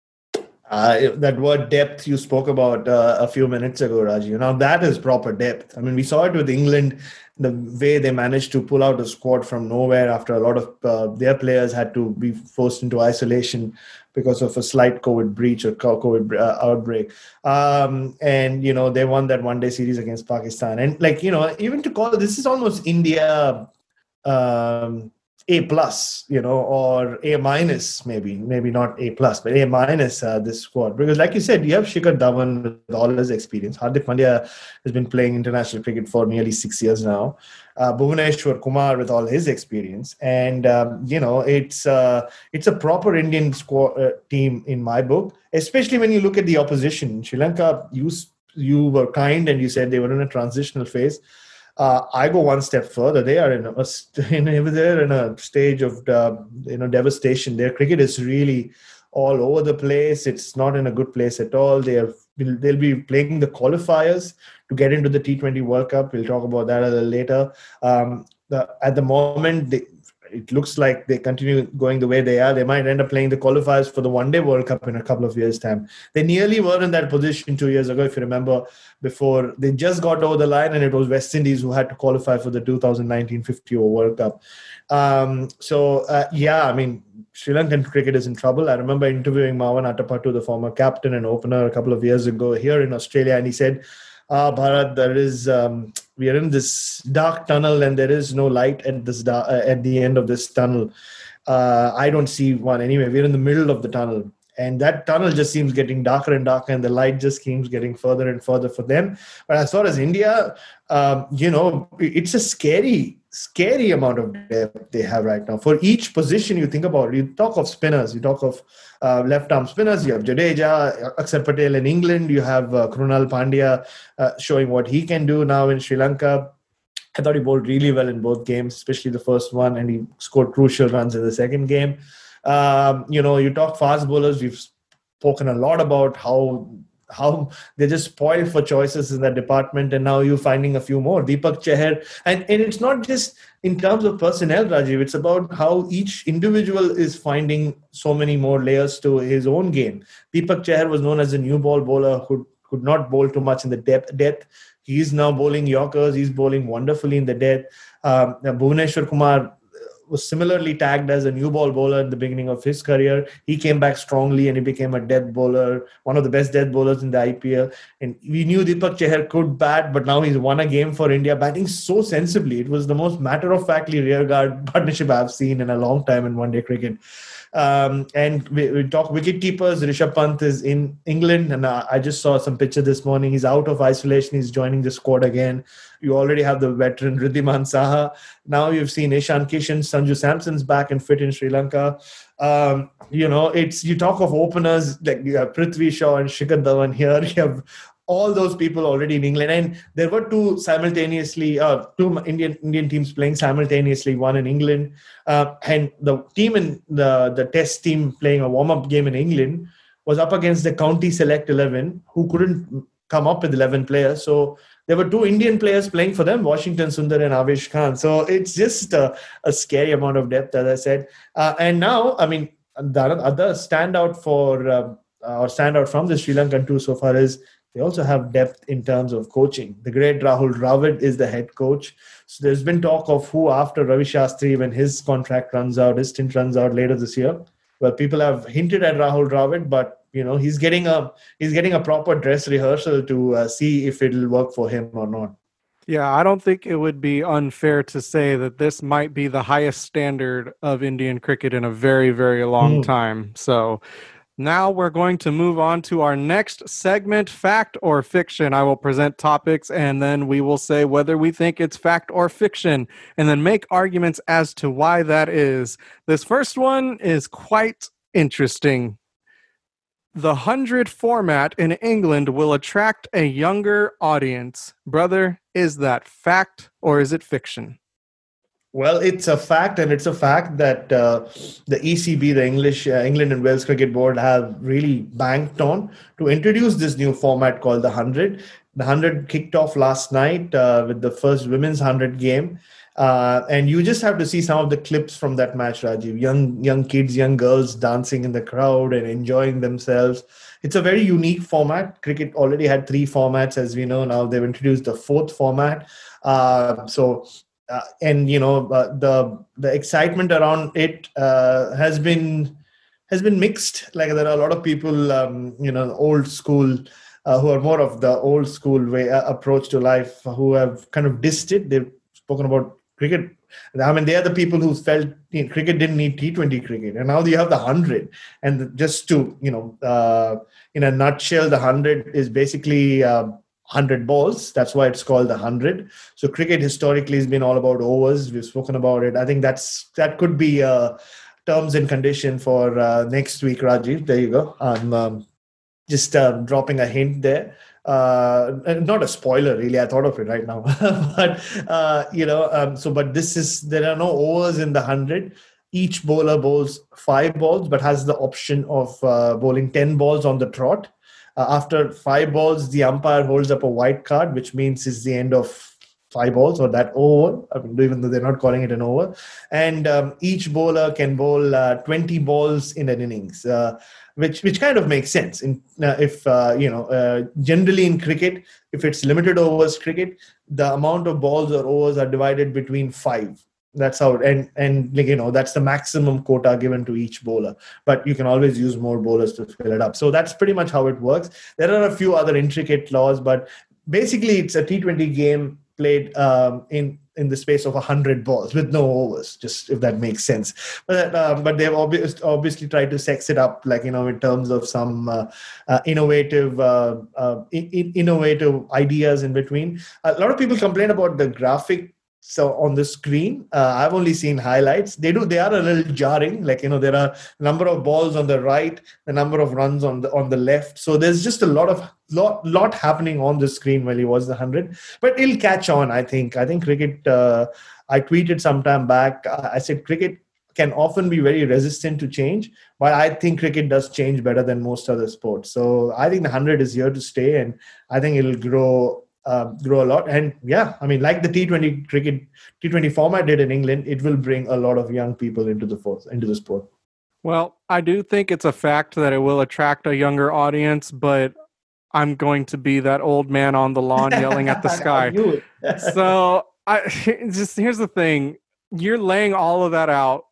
Uh, that word depth you spoke about uh, a few minutes ago, Raji. Now that is proper depth. I mean, we saw it with England, the way they managed to pull out a squad from nowhere after a lot of uh, their players had to be forced into isolation because of a slight COVID breach or COVID uh, outbreak. Um, and, you know, they won that one-day series against Pakistan. And, like, you know, even to call this is almost India um, A plus, you know, or A minus, maybe, maybe not A plus, but A minus uh, this squad. Because like you said, you have Shikhar Dhawan with all his experience. Hardik Pandya has been playing international cricket for nearly six years now. Uh, Bhuvaneshwar Kumar with all his experience. And, um, you know, it's uh, it's a proper Indian squad uh, team in my book, especially when you look at the opposition. Sri Lanka, you, you were kind and you said they were in a transitional phase. Uh, I go one step further. They are in a, in, they're in a stage of uh, you know devastation. Their cricket is really all over the place. It's not in a good place at all. They have they'll be playing the qualifiers to get into the T twenty World Cup. We'll talk about that a little later. Um, the, at the moment, they, it looks like they continue going the way they are. They might end up playing the qualifiers for the one-day World Cup in a couple of years' time. They nearly were in that position two years ago, if you remember, before they just got over the line, and it was West Indies who had to qualify for the two thousand nineteen fifty-over World Cup. Um, so, uh, yeah, I mean, Sri Lankan cricket is in trouble. I remember interviewing Mavan Atapattu, the former captain and opener, a couple of years ago here in Australia, and he said, ah, Bharat, there is... Um, we are in this dark tunnel and there is no light at this da- uh, at the end of this tunnel. Uh, I don't see one anyway. We're in the middle of the tunnel. And that tunnel just seems getting darker and darker, and the light just keeps getting further and further for them. But as far as India, um, you know, it's a scary, scary amount of depth they have right now. For each position you think about, you talk of spinners, you talk of uh, left-arm spinners, you have Jadeja, Akshar Patel in England, you have uh, Krunal Pandya uh, showing what he can do now in Sri Lanka. I thought he bowled really well in both games, especially the first one, and he scored crucial runs in the second game. Um, you know, you talk fast bowlers. We've spoken a lot about how how they're just spoiled for choices in that department, and now you're finding a few more. Deepak Chahar, and, and it's not just in terms of personnel, Rajiv. It's about how each individual is finding so many more layers to his own game. Deepak Chahar was known as a new ball bowler who could not bowl too much in the depth. depth. He's now bowling Yorkers. He's bowling wonderfully in the depth. Um, Bhuvaneshwar Kumar was similarly tagged as a new ball bowler at the beginning of his career. He came back strongly and he became a death bowler, one of the best death bowlers in the I P L. And we knew Deepak Chahar could bat, but now he's won a game for India, batting so sensibly. It was the most matter-of-factly rearguard partnership I've seen in a long time in one-day cricket. Um, and we, we talk wicket keepers. Rishabh Pant is in England, and uh, I just saw some picture this morning. He's out of isolation. He's joining the squad again. You already have the veteran Riddhiman Saha. Now you've seen Ishan Kishan, Sanju Samson's back and fit in Sri Lanka. Um, you know, it's you talk of openers like you have Prithvi Shaw and Shikhar Dhawan here. You have all those people already in England, and there were two simultaneously, uh, two Indian Indian teams playing simultaneously. One in England, uh, and the team in the the Test team playing a warm up game in England was up against the county select eleven, who couldn't come up with eleven players. So there were two Indian players playing for them, Washington Sundar and Avesh Khan. So it's just a, a scary amount of depth, as I said. Uh, and now, I mean, the other standout for uh, or standout from the Sri Lankan tour so far is they also have depth in terms of coaching. The great Rahul Dravid is the head coach. So there's been talk of who after Ravi Shastri, when his contract runs out, his stint runs out later this year. Well, people have hinted at Rahul Dravid, but you know he's getting a he's getting a proper dress rehearsal to uh, see if it'll work for him or not. Yeah, I don't think it would be unfair to say that this might be the highest standard of Indian cricket in a very, very long mm. time. So now we're going to move on to our next segment, Fact or Fiction. I will present topics and then we will say whether we think it's fact or fiction and then make arguments as to why that is. This first one is quite interesting. The hundred format in England will attract a younger audience. Brother, is that fact or is it fiction? Well, it's a fact, and it's a fact that uh, the E C B, the English uh, England and Wales Cricket Board, have really banked on to introduce this new format called the hundred. The hundred kicked off last night uh, with the first women's hundred game. Uh, and you just have to see some of the clips from that match, Rajiv. Young young kids, young girls dancing in the crowd and enjoying themselves. It's a very unique format. Cricket already had three formats, as we know. Now they've introduced the fourth format. Uh, so, uh, and you know, uh, the the excitement around it uh, has been has been mixed. Like there are a lot of people, um, you know, old school. Uh, who are more of the old school way uh, approach to life, who have kind of dissed it. They've spoken about cricket. I mean, they are the people who felt you know, cricket didn't need T twenty cricket, and now you have the hundred. And just to you know, uh, in a nutshell, the hundred is basically uh, hundred balls. That's why it's called the hundred. So cricket historically has been all about overs. We've spoken about it. I think that's that could be uh, terms and condition for uh, next week, Rajiv. There you go. I'm um, just uh, dropping a hint there. Uh, not a spoiler, really. I thought of it right now, but uh, you know, um, so but this is there are no overs in the hundred. Each bowler bowls five balls, but has the option of uh, bowling ten balls on the trot. Uh, after five balls, the umpire holds up a white card, which means it's the end of five balls or that over. I mean, even though they're not calling it an over, and um, each bowler can bowl uh, twenty balls in an innings. Uh, Which which kind of makes sense. In uh, if uh, you know uh, generally in cricket, if it's limited overs cricket, the amount of balls or overs are divided between five. That's how and and like you know that's the maximum quota given to each bowler. But you can always use more bowlers to fill it up. So that's pretty much how it works. There are a few other intricate laws, but basically it's a T twenty game played um, in. in the space of one hundred balls with no overs, just if that makes sense. But uh, but they've obviously, obviously tried to sex it up, like, you know, in terms of some uh, uh, innovative uh, uh, in, innovative ideas in between. A lot of people complain about the graphic. So on the screen, uh, I've only seen highlights. They do. They are a little jarring. Like, you know, there are a number of balls on the right, the number of runs on the on the left. So there's just a lot of lot lot happening on the screen while he was the hundred. But it'll catch on. I think. I think cricket. Uh, I tweeted sometime back. I said cricket can often be very resistant to change, but I think cricket does change better than most other sports. So I think the hundred is here to stay, and I think it'll grow. Uh, grow a lot. And yeah, I mean, like the T twenty cricket, T twenty format did in England, it will bring a lot of young people into the force, into the sport. Well, I do think it's a fact that it will attract a younger audience, but I'm going to be that old man on the lawn yelling at the sky. I so I just here's the thing. You're laying all of that out,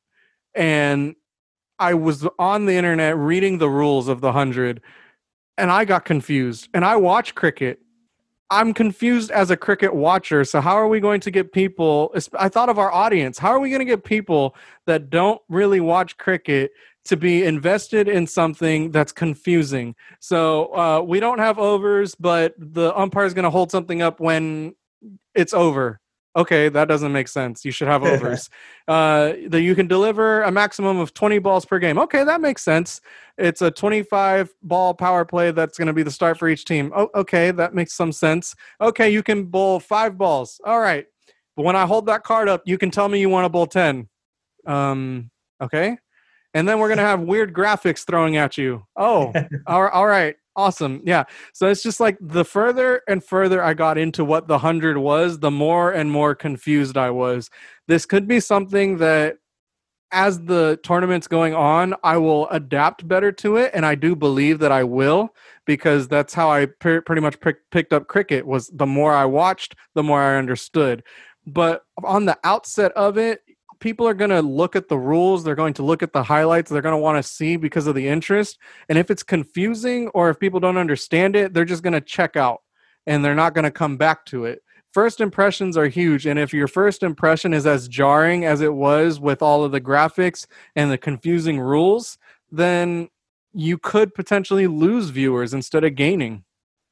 and I was on the internet reading the rules of the hundred, and I got confused. And I watch cricket. I'm confused as a cricket watcher. So how are we going to get people? I thought of our audience. How are we going to get people that don't really watch cricket to be invested in something that's confusing? So uh, we don't have overs, but the umpire is going to hold something up when it's over. Okay, that doesn't make sense. You should have overs. uh, that you can deliver a maximum of twenty balls per game. Okay, that makes sense. It's a twenty-five ball power play that's going to be the start for each team. Oh, okay, that makes some sense. Okay, you can bowl five balls. All right. But when I hold that card up, you can tell me you want to bowl ten. Um, okay. And then we're going to have weird graphics throwing at you. Oh, all, all right. Awesome. Yeah. So it's just like the further and further I got into what the one hundred was, the more and more confused I was. This could be something that as the tournament's going on, I will adapt better to it. And I do believe that I will, because that's how I per- pretty much pick- picked up cricket. Was the more I watched, the more I understood. But on the outset of it, people are going to look at the rules. They're going to look at the highlights. They're going to want to see because of the interest. And if it's confusing or if people don't understand it, they're just going to check out and they're not going to come back to it. First impressions are huge. And if your first impression is as jarring as it was with all of the graphics and the confusing rules, then you could potentially lose viewers instead of gaining.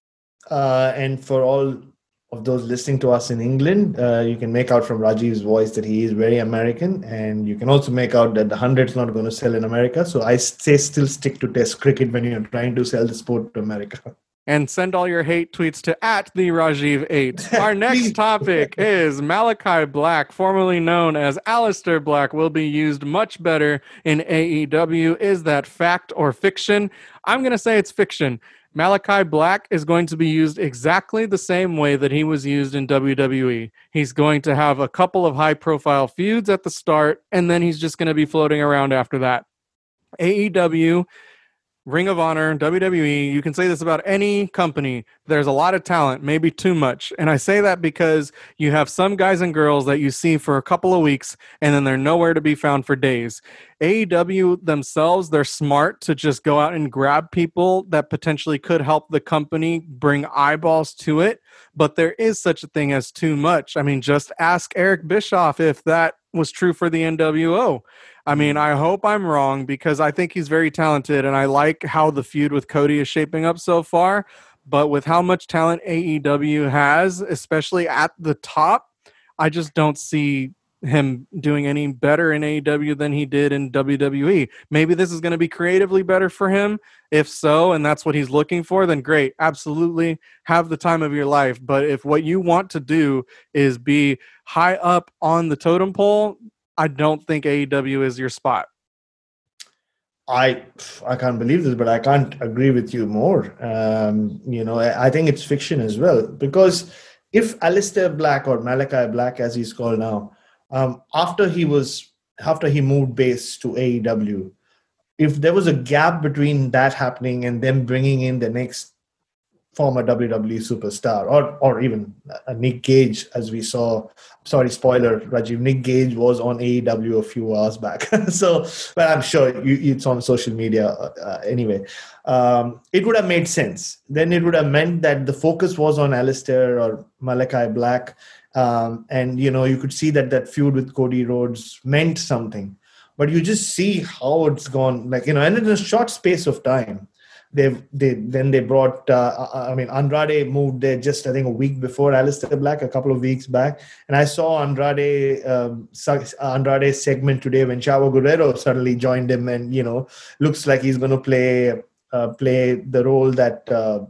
Uh, and for all of those listening to us in England, uh, you can make out from Rajiv's voice that he is very American, and you can also make out that the hundred's not going to sell in America. So I say still stick to Test cricket when you're trying to sell the sport to America. And send all your hate tweets to at the Rajiv eight. Our next topic is Malachi Black, formerly known as Alistair Black, will be used much better in A E W. Is that fact or fiction? I'm going to say it's fiction. Malachi Black is going to be used exactly the same way that he was used in W W E. He's going to have a couple of high-profile feuds at the start, and then he's just going to be floating around after that. A E W, Ring of Honor, W W E, you can say this about any company. There's a lot of talent, maybe too much. And I say that because you have some guys and girls that you see for a couple of weeks, and then they're nowhere to be found for days. A E W themselves, they're smart to just go out and grab people that potentially could help the company bring eyeballs to it. But there is such a thing as too much. I mean, just ask Eric Bischoff if that was true for the N W O. I mean, I hope I'm wrong, because I think he's very talented, and I like how the feud with Cody is shaping up so far. But with how much talent A E W has, especially at the top, I just don't see him doing any better in A E W than he did in W W E. Maybe this is going to be creatively better for him. If so, and that's what he's looking for, then great. Absolutely have the time of your life. But if what you want to do is be high up on the totem pole, I don't think A E W is your spot. I I can't believe this, but I can't agree with you more. Um, you know, I, I think it's fiction as well, because if Alistair Black, or Malachi Black as he's called now, um, after he was after he moved base to A E W, if there was a gap between that happening and them bringing in the next former W W E superstar, or or even a Nick Gage, as we saw. Sorry, spoiler, Rajiv. Nick Gage was on A E W a few hours back. so, but I'm sure you, it's on social media uh, anyway. Um, it would have made sense. Then it would have meant that the focus was on Alistair or Malachi Black. Um, and, you know, you could see that that feud with Cody Rhodes meant something. But you just see how it's gone, like, you know, and in a short space of time. They they then they brought. Uh, I mean, Andrade moved there just I think a week before Alistair Black, a couple of weeks back, and I saw Andrade um, Andrade's segment today when Chavo Guerrero suddenly joined him, and you know, looks like he's going to play uh, play the role that. Uh,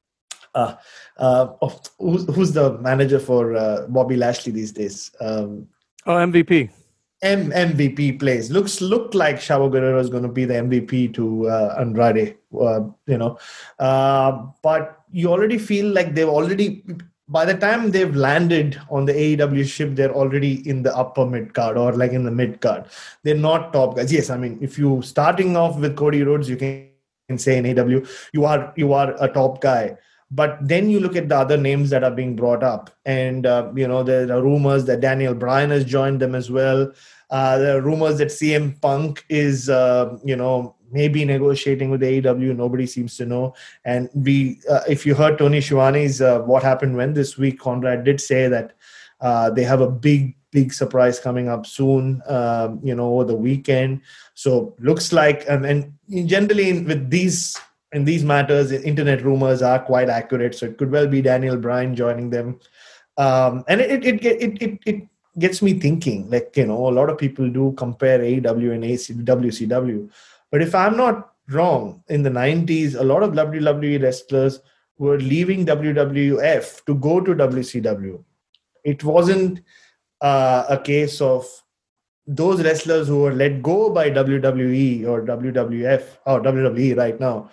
uh, uh, of, who's, who's the manager for uh, Bobby Lashley these days? Um, oh, M V P. M- MVP plays. Looks looked like Chavo Guerrero is going to be the M V P to uh, Andrade, uh, you know. Uh, but you already feel like they've already, by the time they've landed on the A E W ship, they're already in the upper mid card or like in the mid card. They're not top guys. Yes, I mean, if you starting off with Cody Rhodes, you can, can say in A E W, you are you are a top guy. But then you look at the other names that are being brought up. And, uh, you know, there are rumors that Daniel Bryan has joined them as well. Uh, there are rumors that C M Punk is, uh, you know, maybe negotiating with A E W. Nobody seems to know. And we, uh, if you heard Tony Schiavone's uh, What Happened When this week, Conrad did say that uh, they have a big, big surprise coming up soon, um, you know, over the weekend. So looks like, um, and generally in, with these, in these matters, internet rumors are quite accurate. So it could well be Daniel Bryan joining them. Um, and it, it, it, it, it, it gets me thinking, like, you know, a lot of people do compare A E W and W C W. But if I'm not wrong, in the nineties, a lot of W W E wrestlers were leaving W W F to go to W C W. It wasn't uh, a case of those wrestlers who were let go by W W E or W W F or W W E right now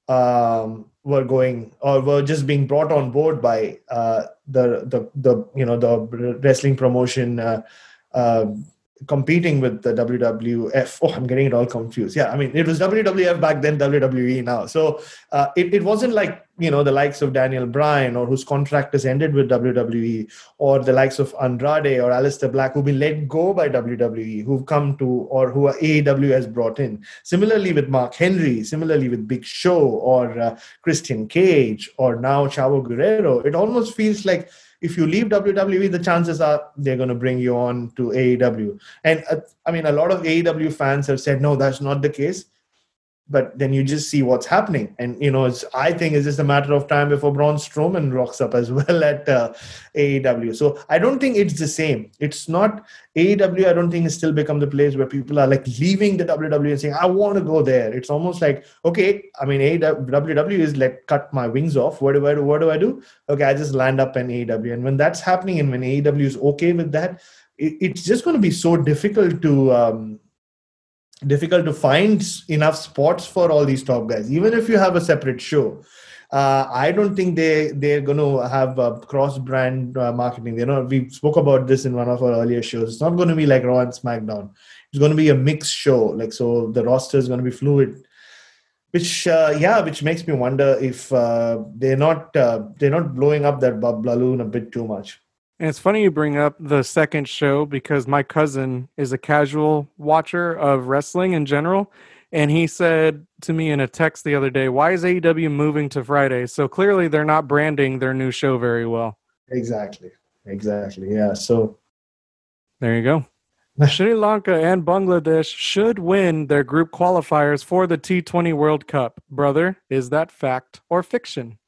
um, were going or were just being brought on board by uh, the the the you know the wrestling promotion uh, uh, competing with the W W F. Oh, I'm getting it all confused. Yeah, I mean, it was W W F back then, W W E now. So uh, it, it wasn't like, you know, the likes of Daniel Bryan or whose contract has ended with W W E, or the likes of Andrade or Aleister Black who've been let go by W W E, who've come to, or who A E W has brought in. Similarly with Mark Henry, similarly with Big Show or uh, Christian Cage or now Chavo Guerrero. It almost feels like if you leave W W E, the chances are they're going to bring you on to A E W. And uh, I mean, a lot of A E W fans have said, no, that's not the case. But then you just see what's happening. And, you know, it's, I think it's just a matter of time before Braun Strowman rocks up as well at uh, A E W. So I don't think it's the same. It's not A E W. I don't think it's still become the place where people are like leaving the W W E and saying, I want to go there. It's almost like, okay, I mean, A E W, W W E is like cut my wings off. What do I do? What do I do? Okay, I just land up in A E W. And when that's happening and when A E W is okay with that, it, it's just going to be so difficult to... Um, difficult to find enough spots for all these top guys. Even if you have a separate show, uh, I don't think they they're going to have uh, cross brand uh, marketing. You know, we spoke about this in one of our earlier shows. It's not going to be like Raw and SmackDown. It's going to be a mixed show. Like, so the roster is going to be fluid, which uh, yeah, which makes me wonder if uh, they're not uh, they're not blowing up that balloon a bit too much. And it's funny you bring up the second show because my cousin is a casual watcher of wrestling in general. And he said to me in a text the other day, why is A E W moving to Friday? So clearly they're not branding their new show very well. Exactly. Exactly. Yeah. So there you go. Sri Lanka and Bangladesh should win their group qualifiers for the T twenty World Cup. Brother, is that fact or fiction?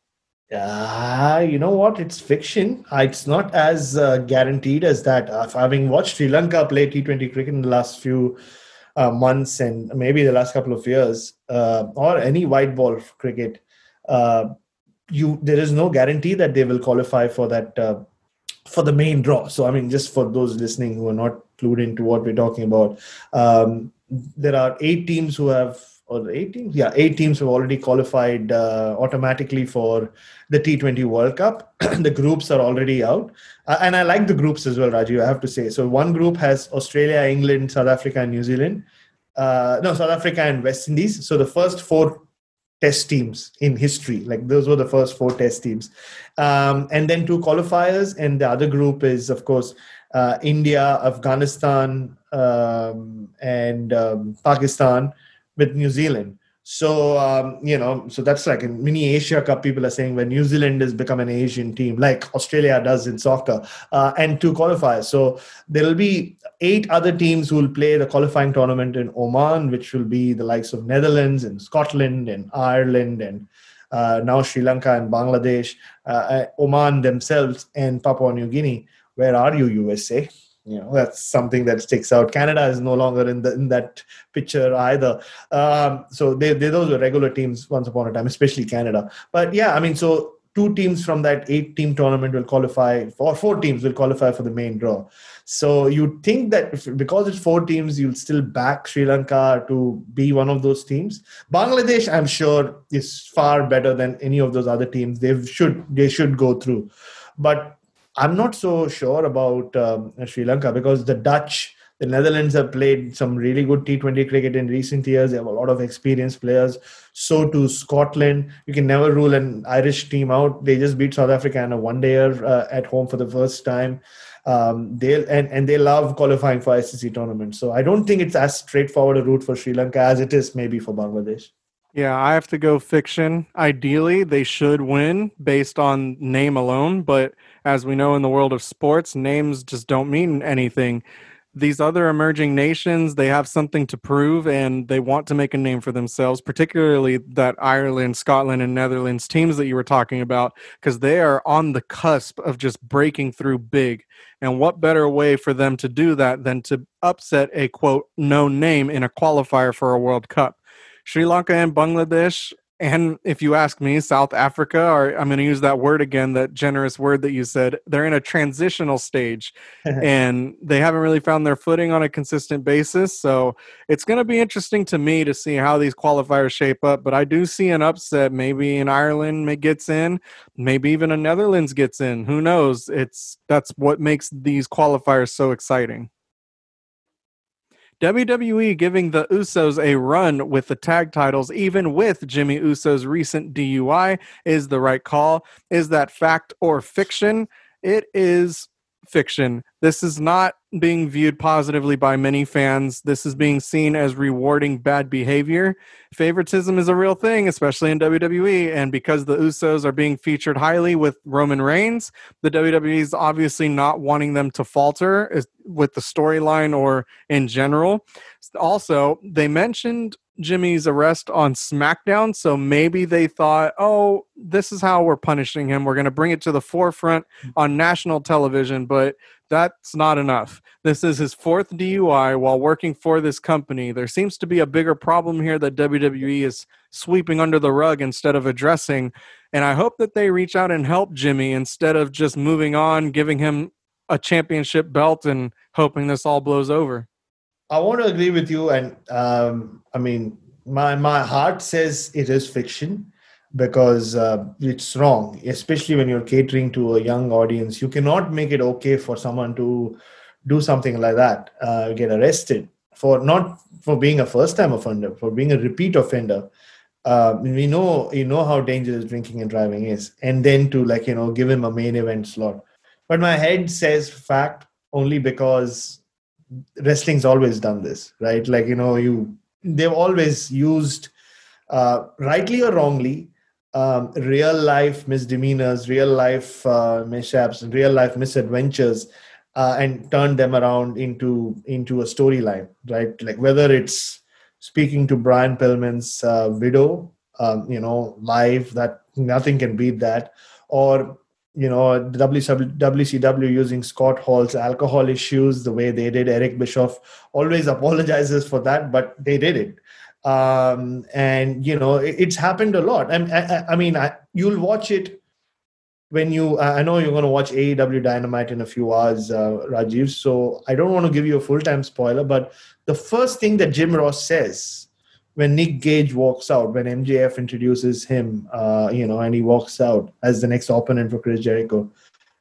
Uh, you know what? It's fiction. Uh, it's not as uh, guaranteed as that. Uh, having watched Sri Lanka play T twenty cricket in the last few uh, months and maybe the last couple of years, uh, or any white ball cricket, uh, you there is no guarantee that they will qualify for that uh, for the main draw. So, I mean, just for those listening who are not clued into what we're talking about, um, there are eight teams who have. Or eight teams? Yeah, eight teams have already qualified uh, automatically for the T twenty World Cup. The groups are already out. Uh, and I like the groups as well, Rajiv, I have to say. So one group has Australia, England, South Africa, and New Zealand. Uh, no, South Africa and West Indies. So the first four test teams in history, like those were the first four test teams. Um, and then two qualifiers. And the other group is, of course, uh, India, Afghanistan, um, and um, Pakistan, with New Zealand. So, um, you know, so that's like a mini Asia Cup. People are saying where New Zealand has become an Asian team, like Australia does in soccer, uh, and two qualifiers. So there will be eight other teams who will play the qualifying tournament in Oman, which will be the likes of Netherlands and Scotland and Ireland and uh, now Sri Lanka and Bangladesh, uh, Oman themselves and Papua New Guinea. Where are you, U S A? You know, that's something that sticks out. Canada is no longer in the in that picture either. Um, so they, they those were regular teams once upon a time, especially Canada. But yeah, I mean, so two teams from that eight-team tournament will qualify, or four teams will qualify for the main draw. So you think that if, because it's four teams, you'll still back Sri Lanka to be one of those teams. Bangladesh, I'm sure, is far better than any of those other teams. They should they should go through, but I'm not so sure about um, Sri Lanka because the Dutch, the Netherlands have played some really good T twenty cricket in recent years. They have a lot of experienced players. So too Scotland. You can never rule an Irish team out. They just beat South Africa in a one-dayer uh, at home for the first time. Um, they and, and they love qualifying for I C C tournaments. So I don't think it's as straightforward a route for Sri Lanka as it is maybe for Bangladesh. Yeah, I have to go fiction. Ideally, they should win based on name alone. But as we know in the world of sports, names just don't mean anything. These other emerging nations, they have something to prove and they want to make a name for themselves, particularly that Ireland, Scotland, and Netherlands teams that you were talking about, because they are on the cusp of just breaking through big. And what better way for them to do that than to upset a, quote, known name in a qualifier for a World Cup? Sri Lanka and Bangladesh, And if you ask me, South Africa, or I'm going to use that word again, that generous word that you said, they're in a transitional stage and they haven't really found their footing on a consistent basis. So it's going to be interesting to me to see how these qualifiers shape up. But I do see an upset. Maybe in Ireland gets in, maybe even a Netherlands gets in. Who knows? It's that's what makes these qualifiers so exciting. W W E giving the Usos a run with the tag titles, even with Jimmy Uso's recent D U I, is the right call. Is that fact or fiction? It is fiction. This is not being viewed positively by many fans. This is being seen as rewarding bad behavior. Favoritism is a real thing, especially in W W E, and because the Usos are being featured highly with Roman Reigns, the W W E is obviously not wanting them to falter with the storyline or in general. Also, they mentioned Jimmy's arrest on SmackDown, so maybe they thought, oh, this is how we're punishing him. We're going to bring it to the forefront on national television, but that's not enough. This is his fourth D U I while working for this company. There seems to be a bigger problem here that W W E is sweeping under the rug instead of addressing, and I hope that they reach out and help Jimmy instead of just moving on, giving him a championship belt and hoping this all blows over. I want to agree with you, and um, I mean, my my heart says it is fiction because uh, it's wrong, especially when you're catering to a young audience. You cannot make it okay for someone to do something like that, uh, get arrested for not for being a first-time offender, for being a repeat offender. Uh, we know you know how dangerous drinking and driving is, and then to like you know give him a main event slot. But my head says fact only because wrestling's always done this, right? Like, you know, you they've always used, uh, rightly or wrongly, um, real life misdemeanors, real life uh, mishaps, and real life misadventures, uh, and turned them around into into a storyline, right? Like whether it's speaking to Brian Pillman's uh, widow, um, you know, live, that nothing can beat that, or you know, W C W using Scott Hall's alcohol issues the way they did. Eric Bischoff always apologizes for that, but they did it. Um, and, you know, it, it's happened a lot. I, I, I mean, I, you'll watch it when you, I know you're going to watch A E W Dynamite in a few hours, uh, Rajiv. So I don't want to give you a full-time spoiler, but the first thing that Jim Ross says when Nick Gage walks out, when M J F introduces him, uh, you know, and he walks out as the next opponent for Chris Jericho,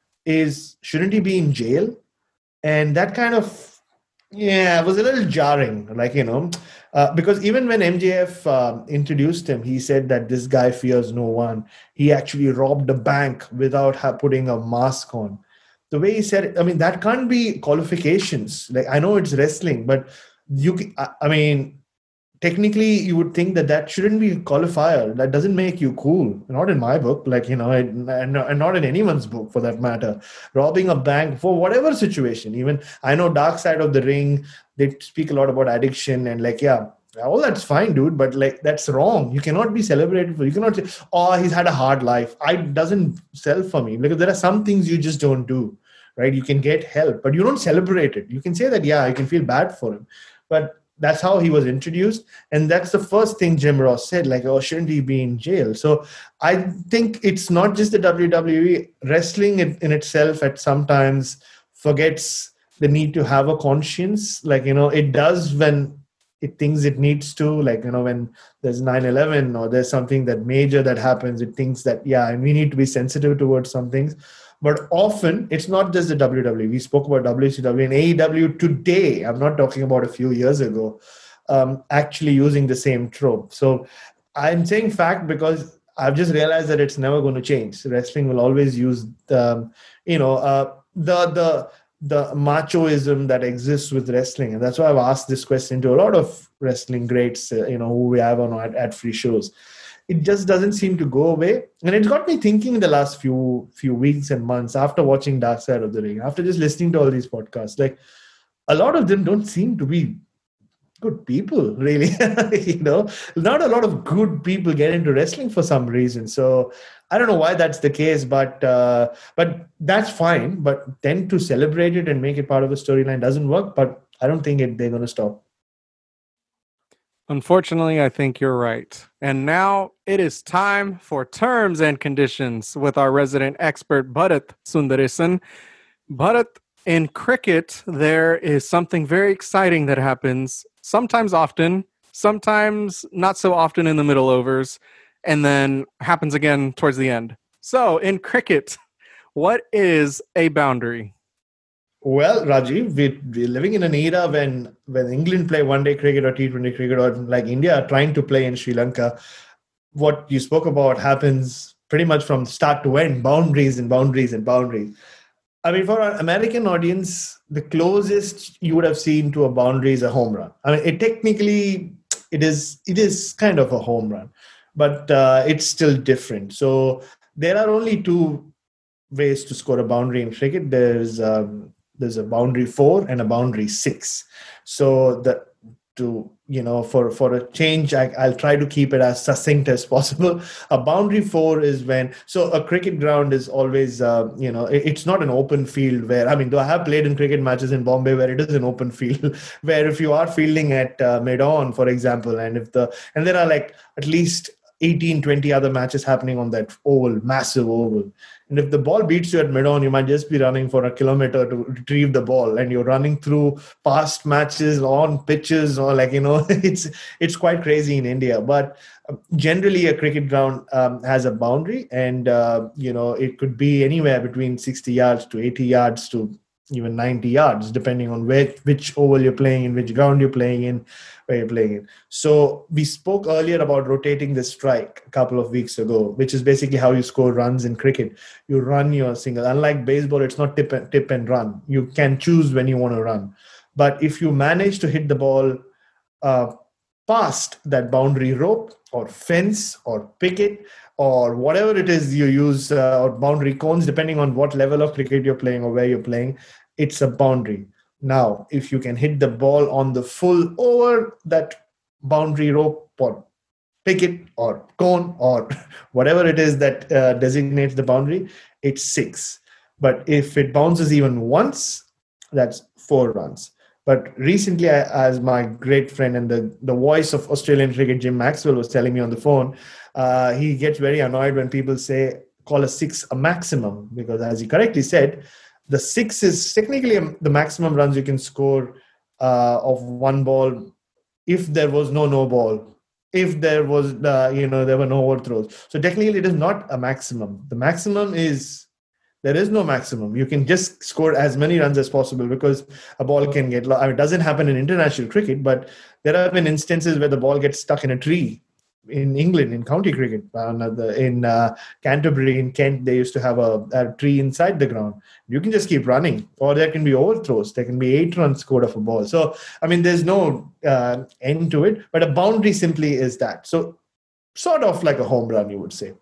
is shouldn't he be in jail? And that kind of, yeah, was a little jarring, like, you know, uh, because even when M J F um, introduced him, he said that this guy fears no one. He actually robbed a bank without ha- putting a mask on. The way he said it, I mean, that can't be qualifications. Like, I know it's wrestling, but you, I, I mean, technically, you would think that that shouldn't be a qualifier. That doesn't make you cool. Not in my book, like, you know, and not in anyone's book for that matter. Robbing a bank for whatever situation. Even I know Dark Side of the Ring, they speak a lot about addiction and like, yeah, all that's fine, dude. But like, that's wrong. You cannot be celebrated for. You cannot say, oh, he's had a hard life. I doesn't sell for me because there are some things you just don't do, right? You can get help, but you don't celebrate it. You can say that, yeah, I can feel bad for him, but that's how he was introduced. And that's the first thing Jim Ross said, like, oh, shouldn't he be in jail? So I think it's not just the W W E. Wrestling in, in itself at sometimes forgets the need to have a conscience. Like, you know, it does when it thinks it needs to. Like, you know, when there's nine eleven or there's something that major that happens, it thinks that, yeah, and we need to be sensitive towards some things. But often, it's not just the W W E. We spoke about W C W and A E W today. I'm not talking about a few years ago, um, actually using the same trope. So I'm saying fact because I've just realized that it's never going to change. Wrestling will always use the, you know, uh, the the the machoism that exists with wrestling. And that's why I've asked this question to a lot of wrestling greats, uh, you know, who we have on at, at free shows. It just doesn't seem to go away. And it's got me thinking in the last few few weeks and months after watching Dark Side of the Ring, after just listening to all these podcasts, like a lot of them don't seem to be good people, really. You know, not a lot of good people get into wrestling for some reason. So I don't know why that's the case, but uh, but that's fine. But then to celebrate it and make it part of the storyline doesn't work. But I don't think it, they're going to stop. Unfortunately, I think you're right. And now it is time for terms and conditions with our resident expert, Bharat Sundaresan. Bharat, in cricket, there is something very exciting that happens sometimes often, sometimes not so often in the middle overs, and then happens again towards the end. So, in cricket, what is a boundary? Well, Rajiv, we, we're living in an era when when England play one day cricket or T twenty cricket, or like India are trying to play in Sri Lanka. What you spoke about happens pretty much from start to end, boundaries and boundaries and boundaries. I mean, for our American audience, the closest you would have seen to a boundary is a home run. I mean, it technically it is it is kind of a home run, but uh, it's still different. So there are only two ways to score a boundary in cricket. There's um, there's a boundary four and a boundary six. So the to you know for for a change, I, I'll try to keep it as succinct as possible. A boundary four is when so a cricket ground is always uh, you know it, it's not an open field where I mean though I have played in cricket matches in Bombay where it is an open field where if you are fielding at uh, mid-on, for example, and if the and there are like at least eighteen, twenty other matches happening on that oval, massive oval. And if the ball beats you at mid-on, you might just be running for a kilometer to retrieve the ball, and you're running through past matches on pitches, or like, you know, it's it's quite crazy in India. But generally, a cricket ground um, has a boundary, and, uh, you know, it could be anywhere between sixty yards to eighty yards to even ninety yards, depending on where, which oval you're playing in, which ground you're playing in, where you're playing in. So we spoke earlier about rotating the strike a couple of weeks ago, which is basically how you score runs in cricket. You run your single. Unlike baseball, it's not tip and, tip and run. You can choose when you want to run. But if you manage to hit the ball uh, past that boundary rope or fence or picket, or whatever it is you use, uh, or boundary cones, depending on what level of cricket you're playing or where you're playing, it's a boundary. Now, if you can hit the ball on the full over that boundary rope or picket or cone or whatever it is that uh, designates the boundary, it's six. But if it bounces even once, that's four runs. But recently, as my great friend and the, the voice of Australian cricket, Jim Maxwell, was telling me on the phone, uh, he gets very annoyed when people say, call a six a maximum, because as he correctly said, the six is technically the maximum runs you can score uh, of one ball if there was no no ball, if there was, uh, you know, there were no overthrows. So technically it is not a maximum. The maximum is, there is no maximum. You can just score as many runs as possible because a ball can get, I mean, it doesn't happen in international cricket, but there have been instances where the ball gets stuck in a tree. In England, in county cricket, in uh, Canterbury, in Kent, they used to have a, a tree inside the ground. You can just keep running, or there can be overthrows. There can be eight runs scored off a ball. So, I mean, there's no uh, end to it, but a boundary simply is that. So, sort of like a home run, you would say.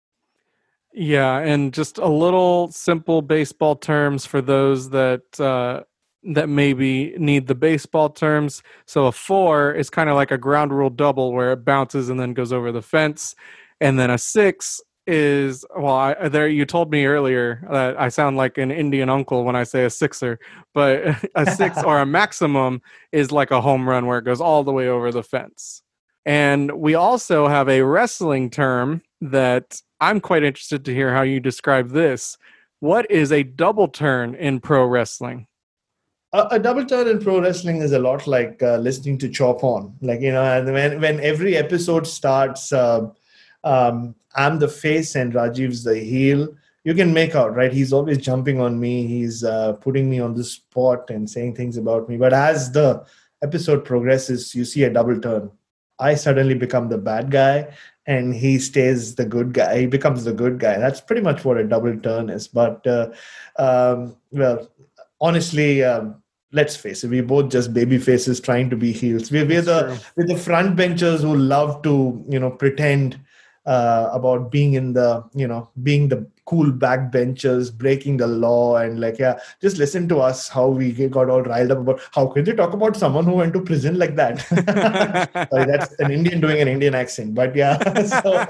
Yeah, and just a little simple baseball terms for those that uh, that maybe need the baseball terms. So a four is kind of like a ground rule double where it bounces and then goes over the fence. And then a six is, well, I, there you told me earlier that I sound like an Indian uncle when I say a sixer, but a six or a maximum is like a home run where it goes all the way over the fence. And we also have a wrestling term that I'm quite interested to hear how you describe this. What is a double turn in pro wrestling? A, a double turn in pro wrestling is a lot like uh, listening to Chop On. Like, you know, and when, when every episode starts, uh, um, I'm the face and Rajiv's the heel, you can make out, right? He's always jumping on me. He's uh, putting me on the spot and saying things about me. But as the episode progresses, you see a double turn. I suddenly become the bad guy and he stays the good guy. He becomes the good guy. That's pretty much what a double turn is. But, uh, um, well, honestly, um, let's face it, we're both just baby faces trying to be heels. We're, we're the we're the front benchers who love to, you know, pretend uh, about being in the, you know, being the cool backbenchers, breaking the law, and like, yeah, just listen to us how we got all riled up about how could they talk about someone who went to prison like that. Sorry, that's an Indian doing an Indian accent, but yeah. so,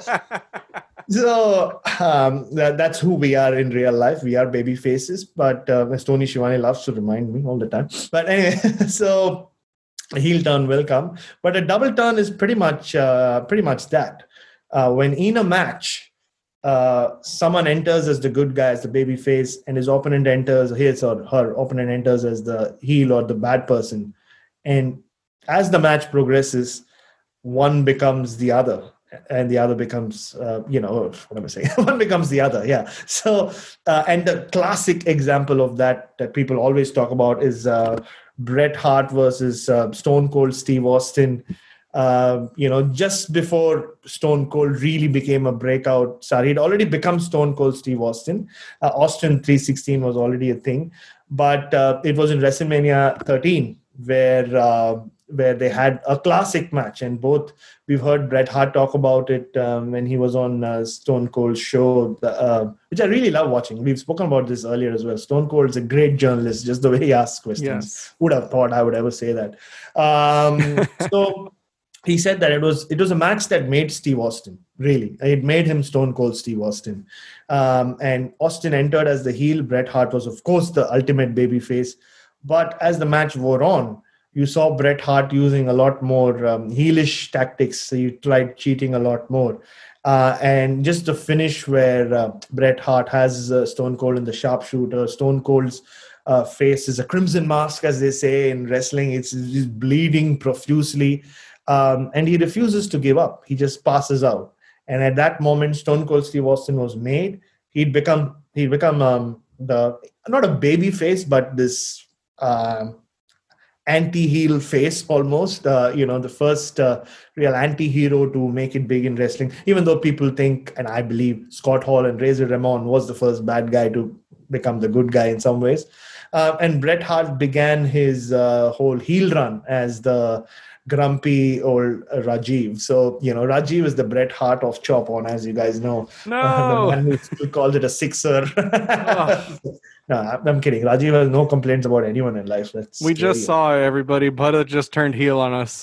So um, that, that's who we are in real life. We are baby faces, but uh, Tony Schiavone loves to remind me all the time. But anyway, so a heel turn will come. But a double turn is pretty much uh, pretty much that. Uh, when in a match, uh, someone enters as the good guy, as the baby face, and his opponent enters, his or her opponent enters as the heel or the bad person. And as the match progresses, one becomes the other, and the other becomes, uh, you know, what am I saying? One becomes the other, yeah. So, uh, and the classic example of that that people always talk about is uh, Bret Hart versus uh, Stone Cold Steve Austin. Uh, you know, just before Stone Cold really became a breakout star, he'd already become Stone Cold Steve Austin. Uh, Austin three sixteen was already a thing, but uh, it was in WrestleMania thirteen where uh, where they had a classic match, and both we've heard Bret Hart talk about it um, when he was on uh, Stone Cold's show, uh, which I really love watching. We've spoken about this earlier as well. Stone Cold is a great journalist, just the way he asks questions. Yes. Would have thought I would ever say that. Um, so. He said that it was it was a match that made Steve Austin, really. It made him Stone Cold Steve Austin. Um, and Austin entered as the heel. Bret Hart was, of course, the ultimate babyface. But as the match wore on, you saw Bret Hart using a lot more um, heelish tactics. So he tried cheating a lot more. Uh, and just the finish where uh, Bret Hart has uh, Stone Cold in the sharpshooter, Stone Cold's uh, face is a crimson mask, as they say in wrestling. It's, it's bleeding profusely. Um, and he refuses to give up. He just passes out. And at that moment, Stone Cold Steve Austin was made. He'd become he'd become um, the not a baby face, but this uh, anti-heel face almost. Uh, you know, the first uh, real anti-hero to make it big in wrestling. Even though people think, and I believe Scott Hall and Razor Ramon was the first bad guy to become the good guy in some ways. Uh, and Bret Hart began his uh, whole heel run as the grumpy old Rajiv. So, you know, Rajiv is the Bret Hart of Chop On, as you guys know. No! Uh, the man who still calls it a sixer. Oh. No, I'm kidding. Rajiv has no complaints about anyone in life. That's we just saw everybody. Buddha just turned heel on us.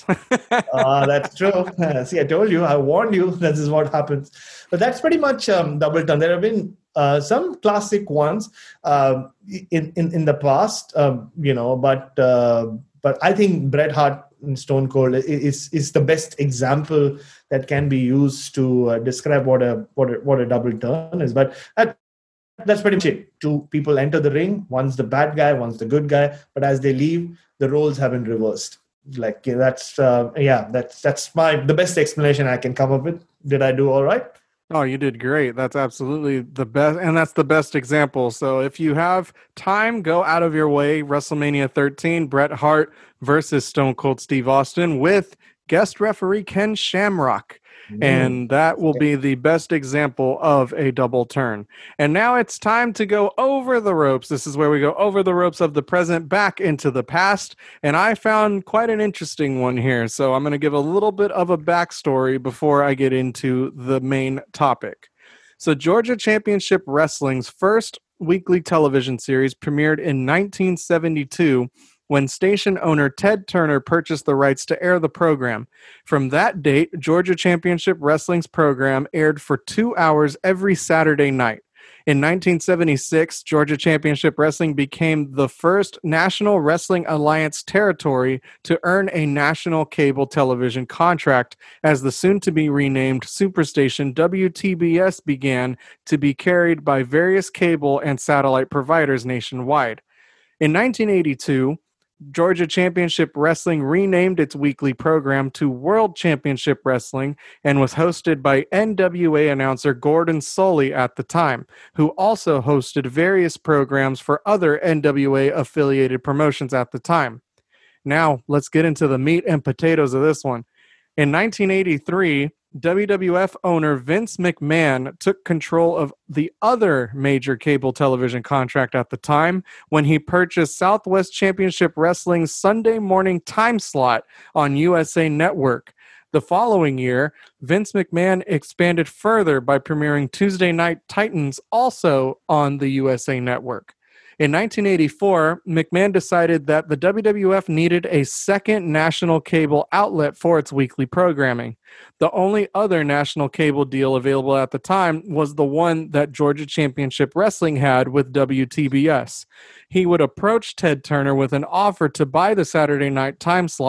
uh, that's true. See, I told you. I warned you. This is what happens. But that's pretty much um, double turn. There have been uh, some classic ones uh, in, in, in the past, um, you know, but uh, but I think Bret Hart and Stone Cold is is the best example that can be used to uh, describe what a what a, what a double turn is. But that, that's pretty much it. Two people enter the ring. One's the bad guy, one's the good guy. But as they leave, the roles have been reversed. Like yeah, that's uh, yeah, that's that's my the best explanation I can come up with. Did I do all right? Oh, you did great. That's absolutely the best. And that's the best example. So if you have time, go out of your way. WrestleMania thirteen, Bret Hart versus Stone Cold Steve Austin with guest referee Ken Shamrock. Mm. And that will be the best example of a double turn. And now it's time to go over the ropes. This is where we go over the ropes of the present back into the past. And I found quite an interesting one here. So I'm going to give a little bit of a backstory before I get into the main topic. So Georgia Championship Wrestling's first weekly television series premiered in nineteen seventy-two when station owner Ted Turner purchased the rights to air the program. From that date, Georgia Championship Wrestling's program aired for two hours every Saturday night. In nineteen seventy-six, Georgia Championship Wrestling became the first National Wrestling Alliance territory to earn a national cable television contract, as the soon-to-be renamed superstation W T B S began to be carried by various cable and satellite providers nationwide. In nineteen eighty-two, Georgia Championship Wrestling renamed its weekly program to World Championship Wrestling and was hosted by N W A announcer Gordon Solie at the time, who also hosted various programs for other N W A-affiliated promotions at the time. Now, let's get into the meat and potatoes of this one. In nineteen eighty-three, W W F owner Vince McMahon took control of the other major cable television contract at the time when he purchased Southwest Championship Wrestling's Sunday morning time slot on U S A Network. The following year, Vince McMahon expanded further by premiering Tuesday Night Titans also on the U S A Network. In nineteen eighty-four, McMahon decided that the W W F needed a second national cable outlet for its weekly programming. The only other national cable deal available at the time was the one that Georgia Championship Wrestling had with W T B S. He would approach Ted Turner with an offer to buy the Saturday night time slot,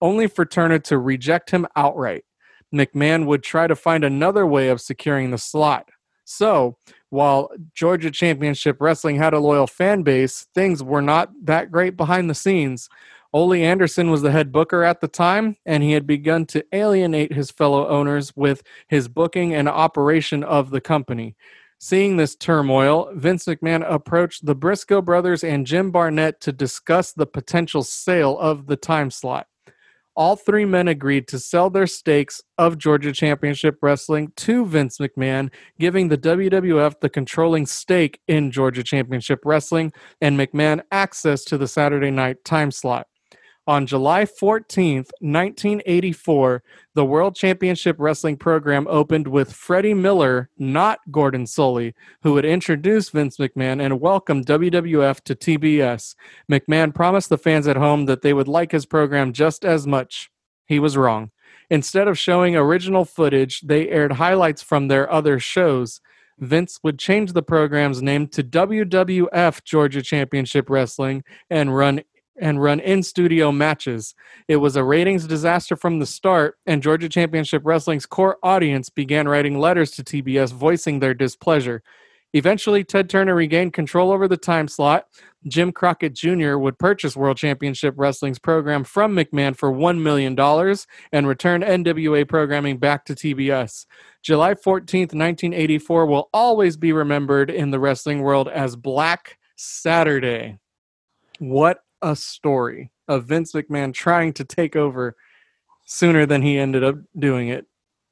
only for Turner to reject him outright. McMahon would try to find another way of securing the slot. So, while Georgia Championship Wrestling had a loyal fan base, things were not that great behind the scenes. Ole Anderson was the head booker at the time, and he had begun to alienate his fellow owners with his booking and operation of the company. Seeing this turmoil, Vince McMahon approached the Briscoe brothers and Jim Barnett to discuss the potential sale of the time slot. All three men agreed to sell their stakes of Georgia Championship Wrestling to Vince McMahon, giving the W W F the controlling stake in Georgia Championship Wrestling and McMahon access to the Saturday night time slot. On July fourteenth, nineteen eighty-four, the World Championship Wrestling program opened with Freddie Miller, not Gordon Solie, who would introduce Vince McMahon and welcome W W F to T B S. McMahon promised the fans at home that they would like his program just as much. He was wrong. Instead of showing original footage, they aired highlights from their other shows. Vince would change the program's name to W W F Georgia Championship Wrestling and run and run in-studio matches. It was a ratings disaster from the start, and Georgia Championship Wrestling's core audience began writing letters to T B S voicing their displeasure. Eventually, Ted Turner regained control over the time slot. Jim Crockett Junior would purchase World Championship Wrestling's program from McMahon for one million dollars and return N W A programming back to T B S. July fourteenth, nineteen eighty-four will always be remembered in the wrestling world as Black Saturday. What a story of Vince McMahon trying to take over sooner than he ended up doing it.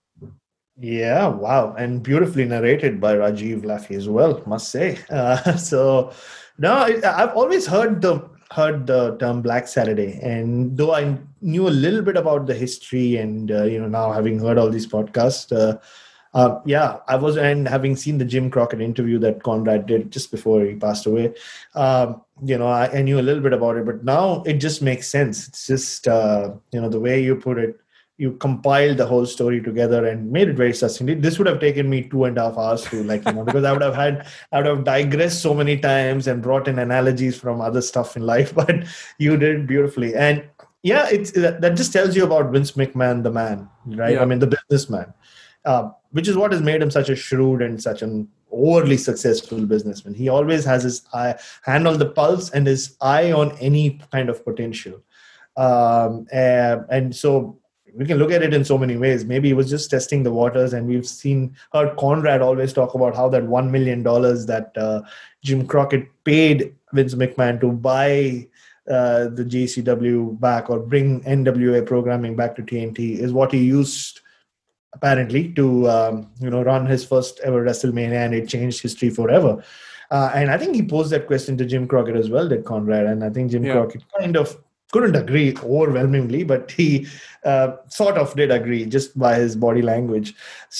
Yeah, wow. And beautifully narrated by Rajiv Laffey as well, must say. Uh, so, no, I, I've always heard the heard the term Black Saturday. And though I knew a little bit about the history and, uh, you know, now having heard all these podcasts, uh, uh, yeah, I was, and having seen the Jim Crockett interview that Conrad did just before he passed away, um, you know, I, I knew a little bit about it, but now it just makes sense. It's just, uh, you know, the way you put it, you compiled the whole story together and made it very succinct. This would have taken me two and a half hours to, like, you know, because I would have had, I would have digressed so many times and brought in analogies from other stuff in life, but you did it beautifully. And yeah, it's, that just tells you about Vince McMahon, the man, right? Yeah. I mean, the businessman, uh, which is what has made him such a shrewd and such an overly successful businessman. He always has his eye, hand on the pulse and his eye on any kind of potential. Um, and, and so we can look at it in so many ways. Maybe he was just testing the waters, and we've seen, heard Conrad always talk about how that one million dollars that uh, Jim Crockett paid Vince McMahon to buy uh, the J C W back or bring N W A programming back to T N T is what he used apparently to um, you know run his first ever WrestleMania, and it changed history forever. Uh, and I think he posed that question to Jim Crockett as well, did Conrad. And I think Jim yeah. Crockett kind of couldn't agree overwhelmingly, but he uh, sort of did agree just by his body language.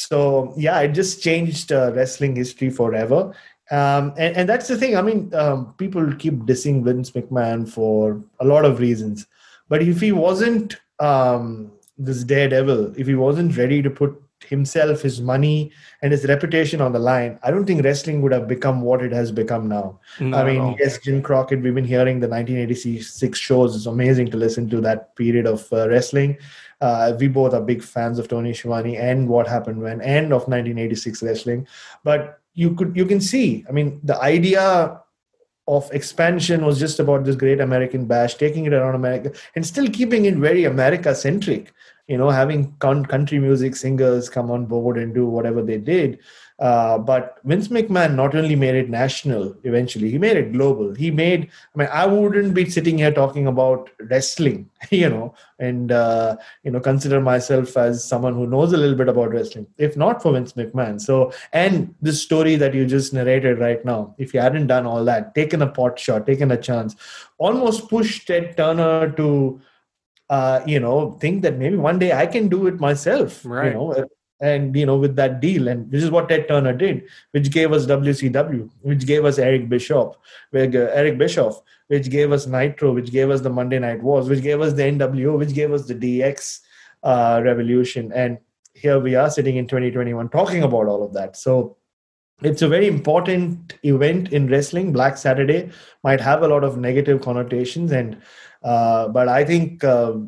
So yeah, it just changed uh, wrestling history forever. Um, and, and that's the thing. I mean, um, people keep dissing Vince McMahon for a lot of reasons. But if he wasn't um, this daredevil, if he wasn't ready to put himself, his money, and his reputation on the line, I don't think wrestling would have become what it has become now. Not I mean, yes, Jim Crockett, we've been hearing the nineteen eighty-six shows. It's amazing to listen to that period of uh, wrestling. Uh, we both are big fans of Tony Schiavone and what happened when, and of nineteen eighty-six wrestling. But you could, you can see, I mean, the idea of expansion was just about this great American bash, taking it around America and still keeping it very America-centric. You know, having country music singers come on board and do whatever they did. Uh, but Vince McMahon not only made it national eventually, he made it global. He made, I mean, I wouldn't be sitting here talking about wrestling, you know, and, uh, you know, consider myself as someone who knows a little bit about wrestling, if not for Vince McMahon. So, and this story that you just narrated right now, if you hadn't done all that, taken a pot shot, taken a chance, almost pushed Ted Turner to, Uh, you know, think that maybe one day I can do it myself, right. you know, and, you know, with that deal. And this is what Ted Turner did, which gave us W C W, which gave us Eric Bischoff, Eric Bischoff, which gave us Nitro, which gave us the Monday Night Wars, which gave us the N W O, which gave us the D X uh, revolution. And here we are sitting in twenty twenty-one talking about all of that. So it's a very important event in wrestling. Black Saturday might have a lot of negative connotations, and Uh, but I think uh,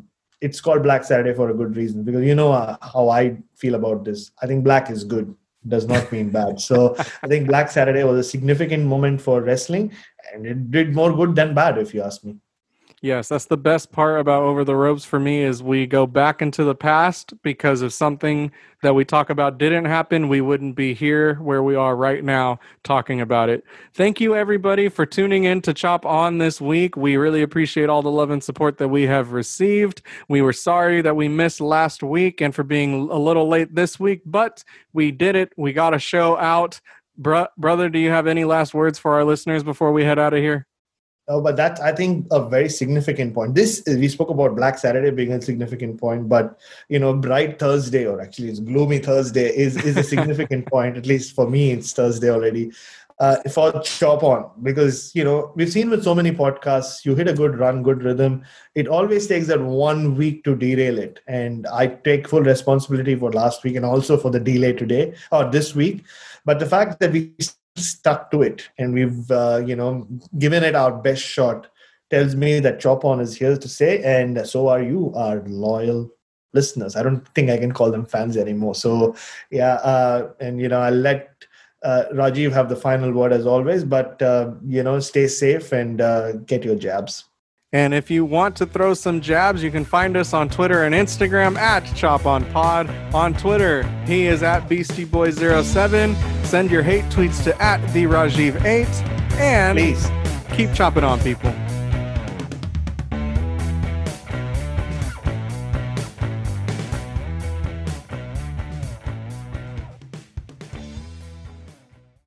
it's called Black Saturday for a good reason, because you know uh, how I feel about this. I think black is good, does not mean bad. So I think Black Saturday was a significant moment for wrestling, and it did more good than bad, if you ask me. Yes, that's the best part about Over the Ropes for me, is we go back into the past, because if something that we talk about didn't happen, we wouldn't be here where we are right now talking about it. Thank you, everybody, for tuning in to Chop On this week. We really appreciate all the love and support that we have received. We were sorry that we missed last week and for being a little late this week, but we did it. We got a show out. Bro- brother, do you have any last words for our listeners before we head out of here? Oh, but that's, I think, a very significant point. This, we spoke about Black Saturday being a significant point, but, you know, Bright Thursday, or actually it's Gloomy Thursday, is, is a significant point. At least for me, it's Thursday already, uh, for Chop On. Because, you know, we've seen with so many podcasts, you hit a good run, good rhythm. It always takes that one week to derail it. And I take full responsibility for last week and also for the delay today, or this week. But the fact that we stuck to it and we've uh, you know given it our best shot tells me that Chop On is here to stay, and so are you, our loyal listeners. I don't think I can call them fans anymore. So yeah, uh, and you know I'll let uh, Rajiv have the final word as always, but uh, you know stay safe and uh, get your jabs. And if you want to throw some jabs, you can find us on Twitter and Instagram at Chop On Pod. On Twitter, he is at Beastie Boy zero seven. Send your hate tweets to at the Rajiv eight. And please keep chopping on, people.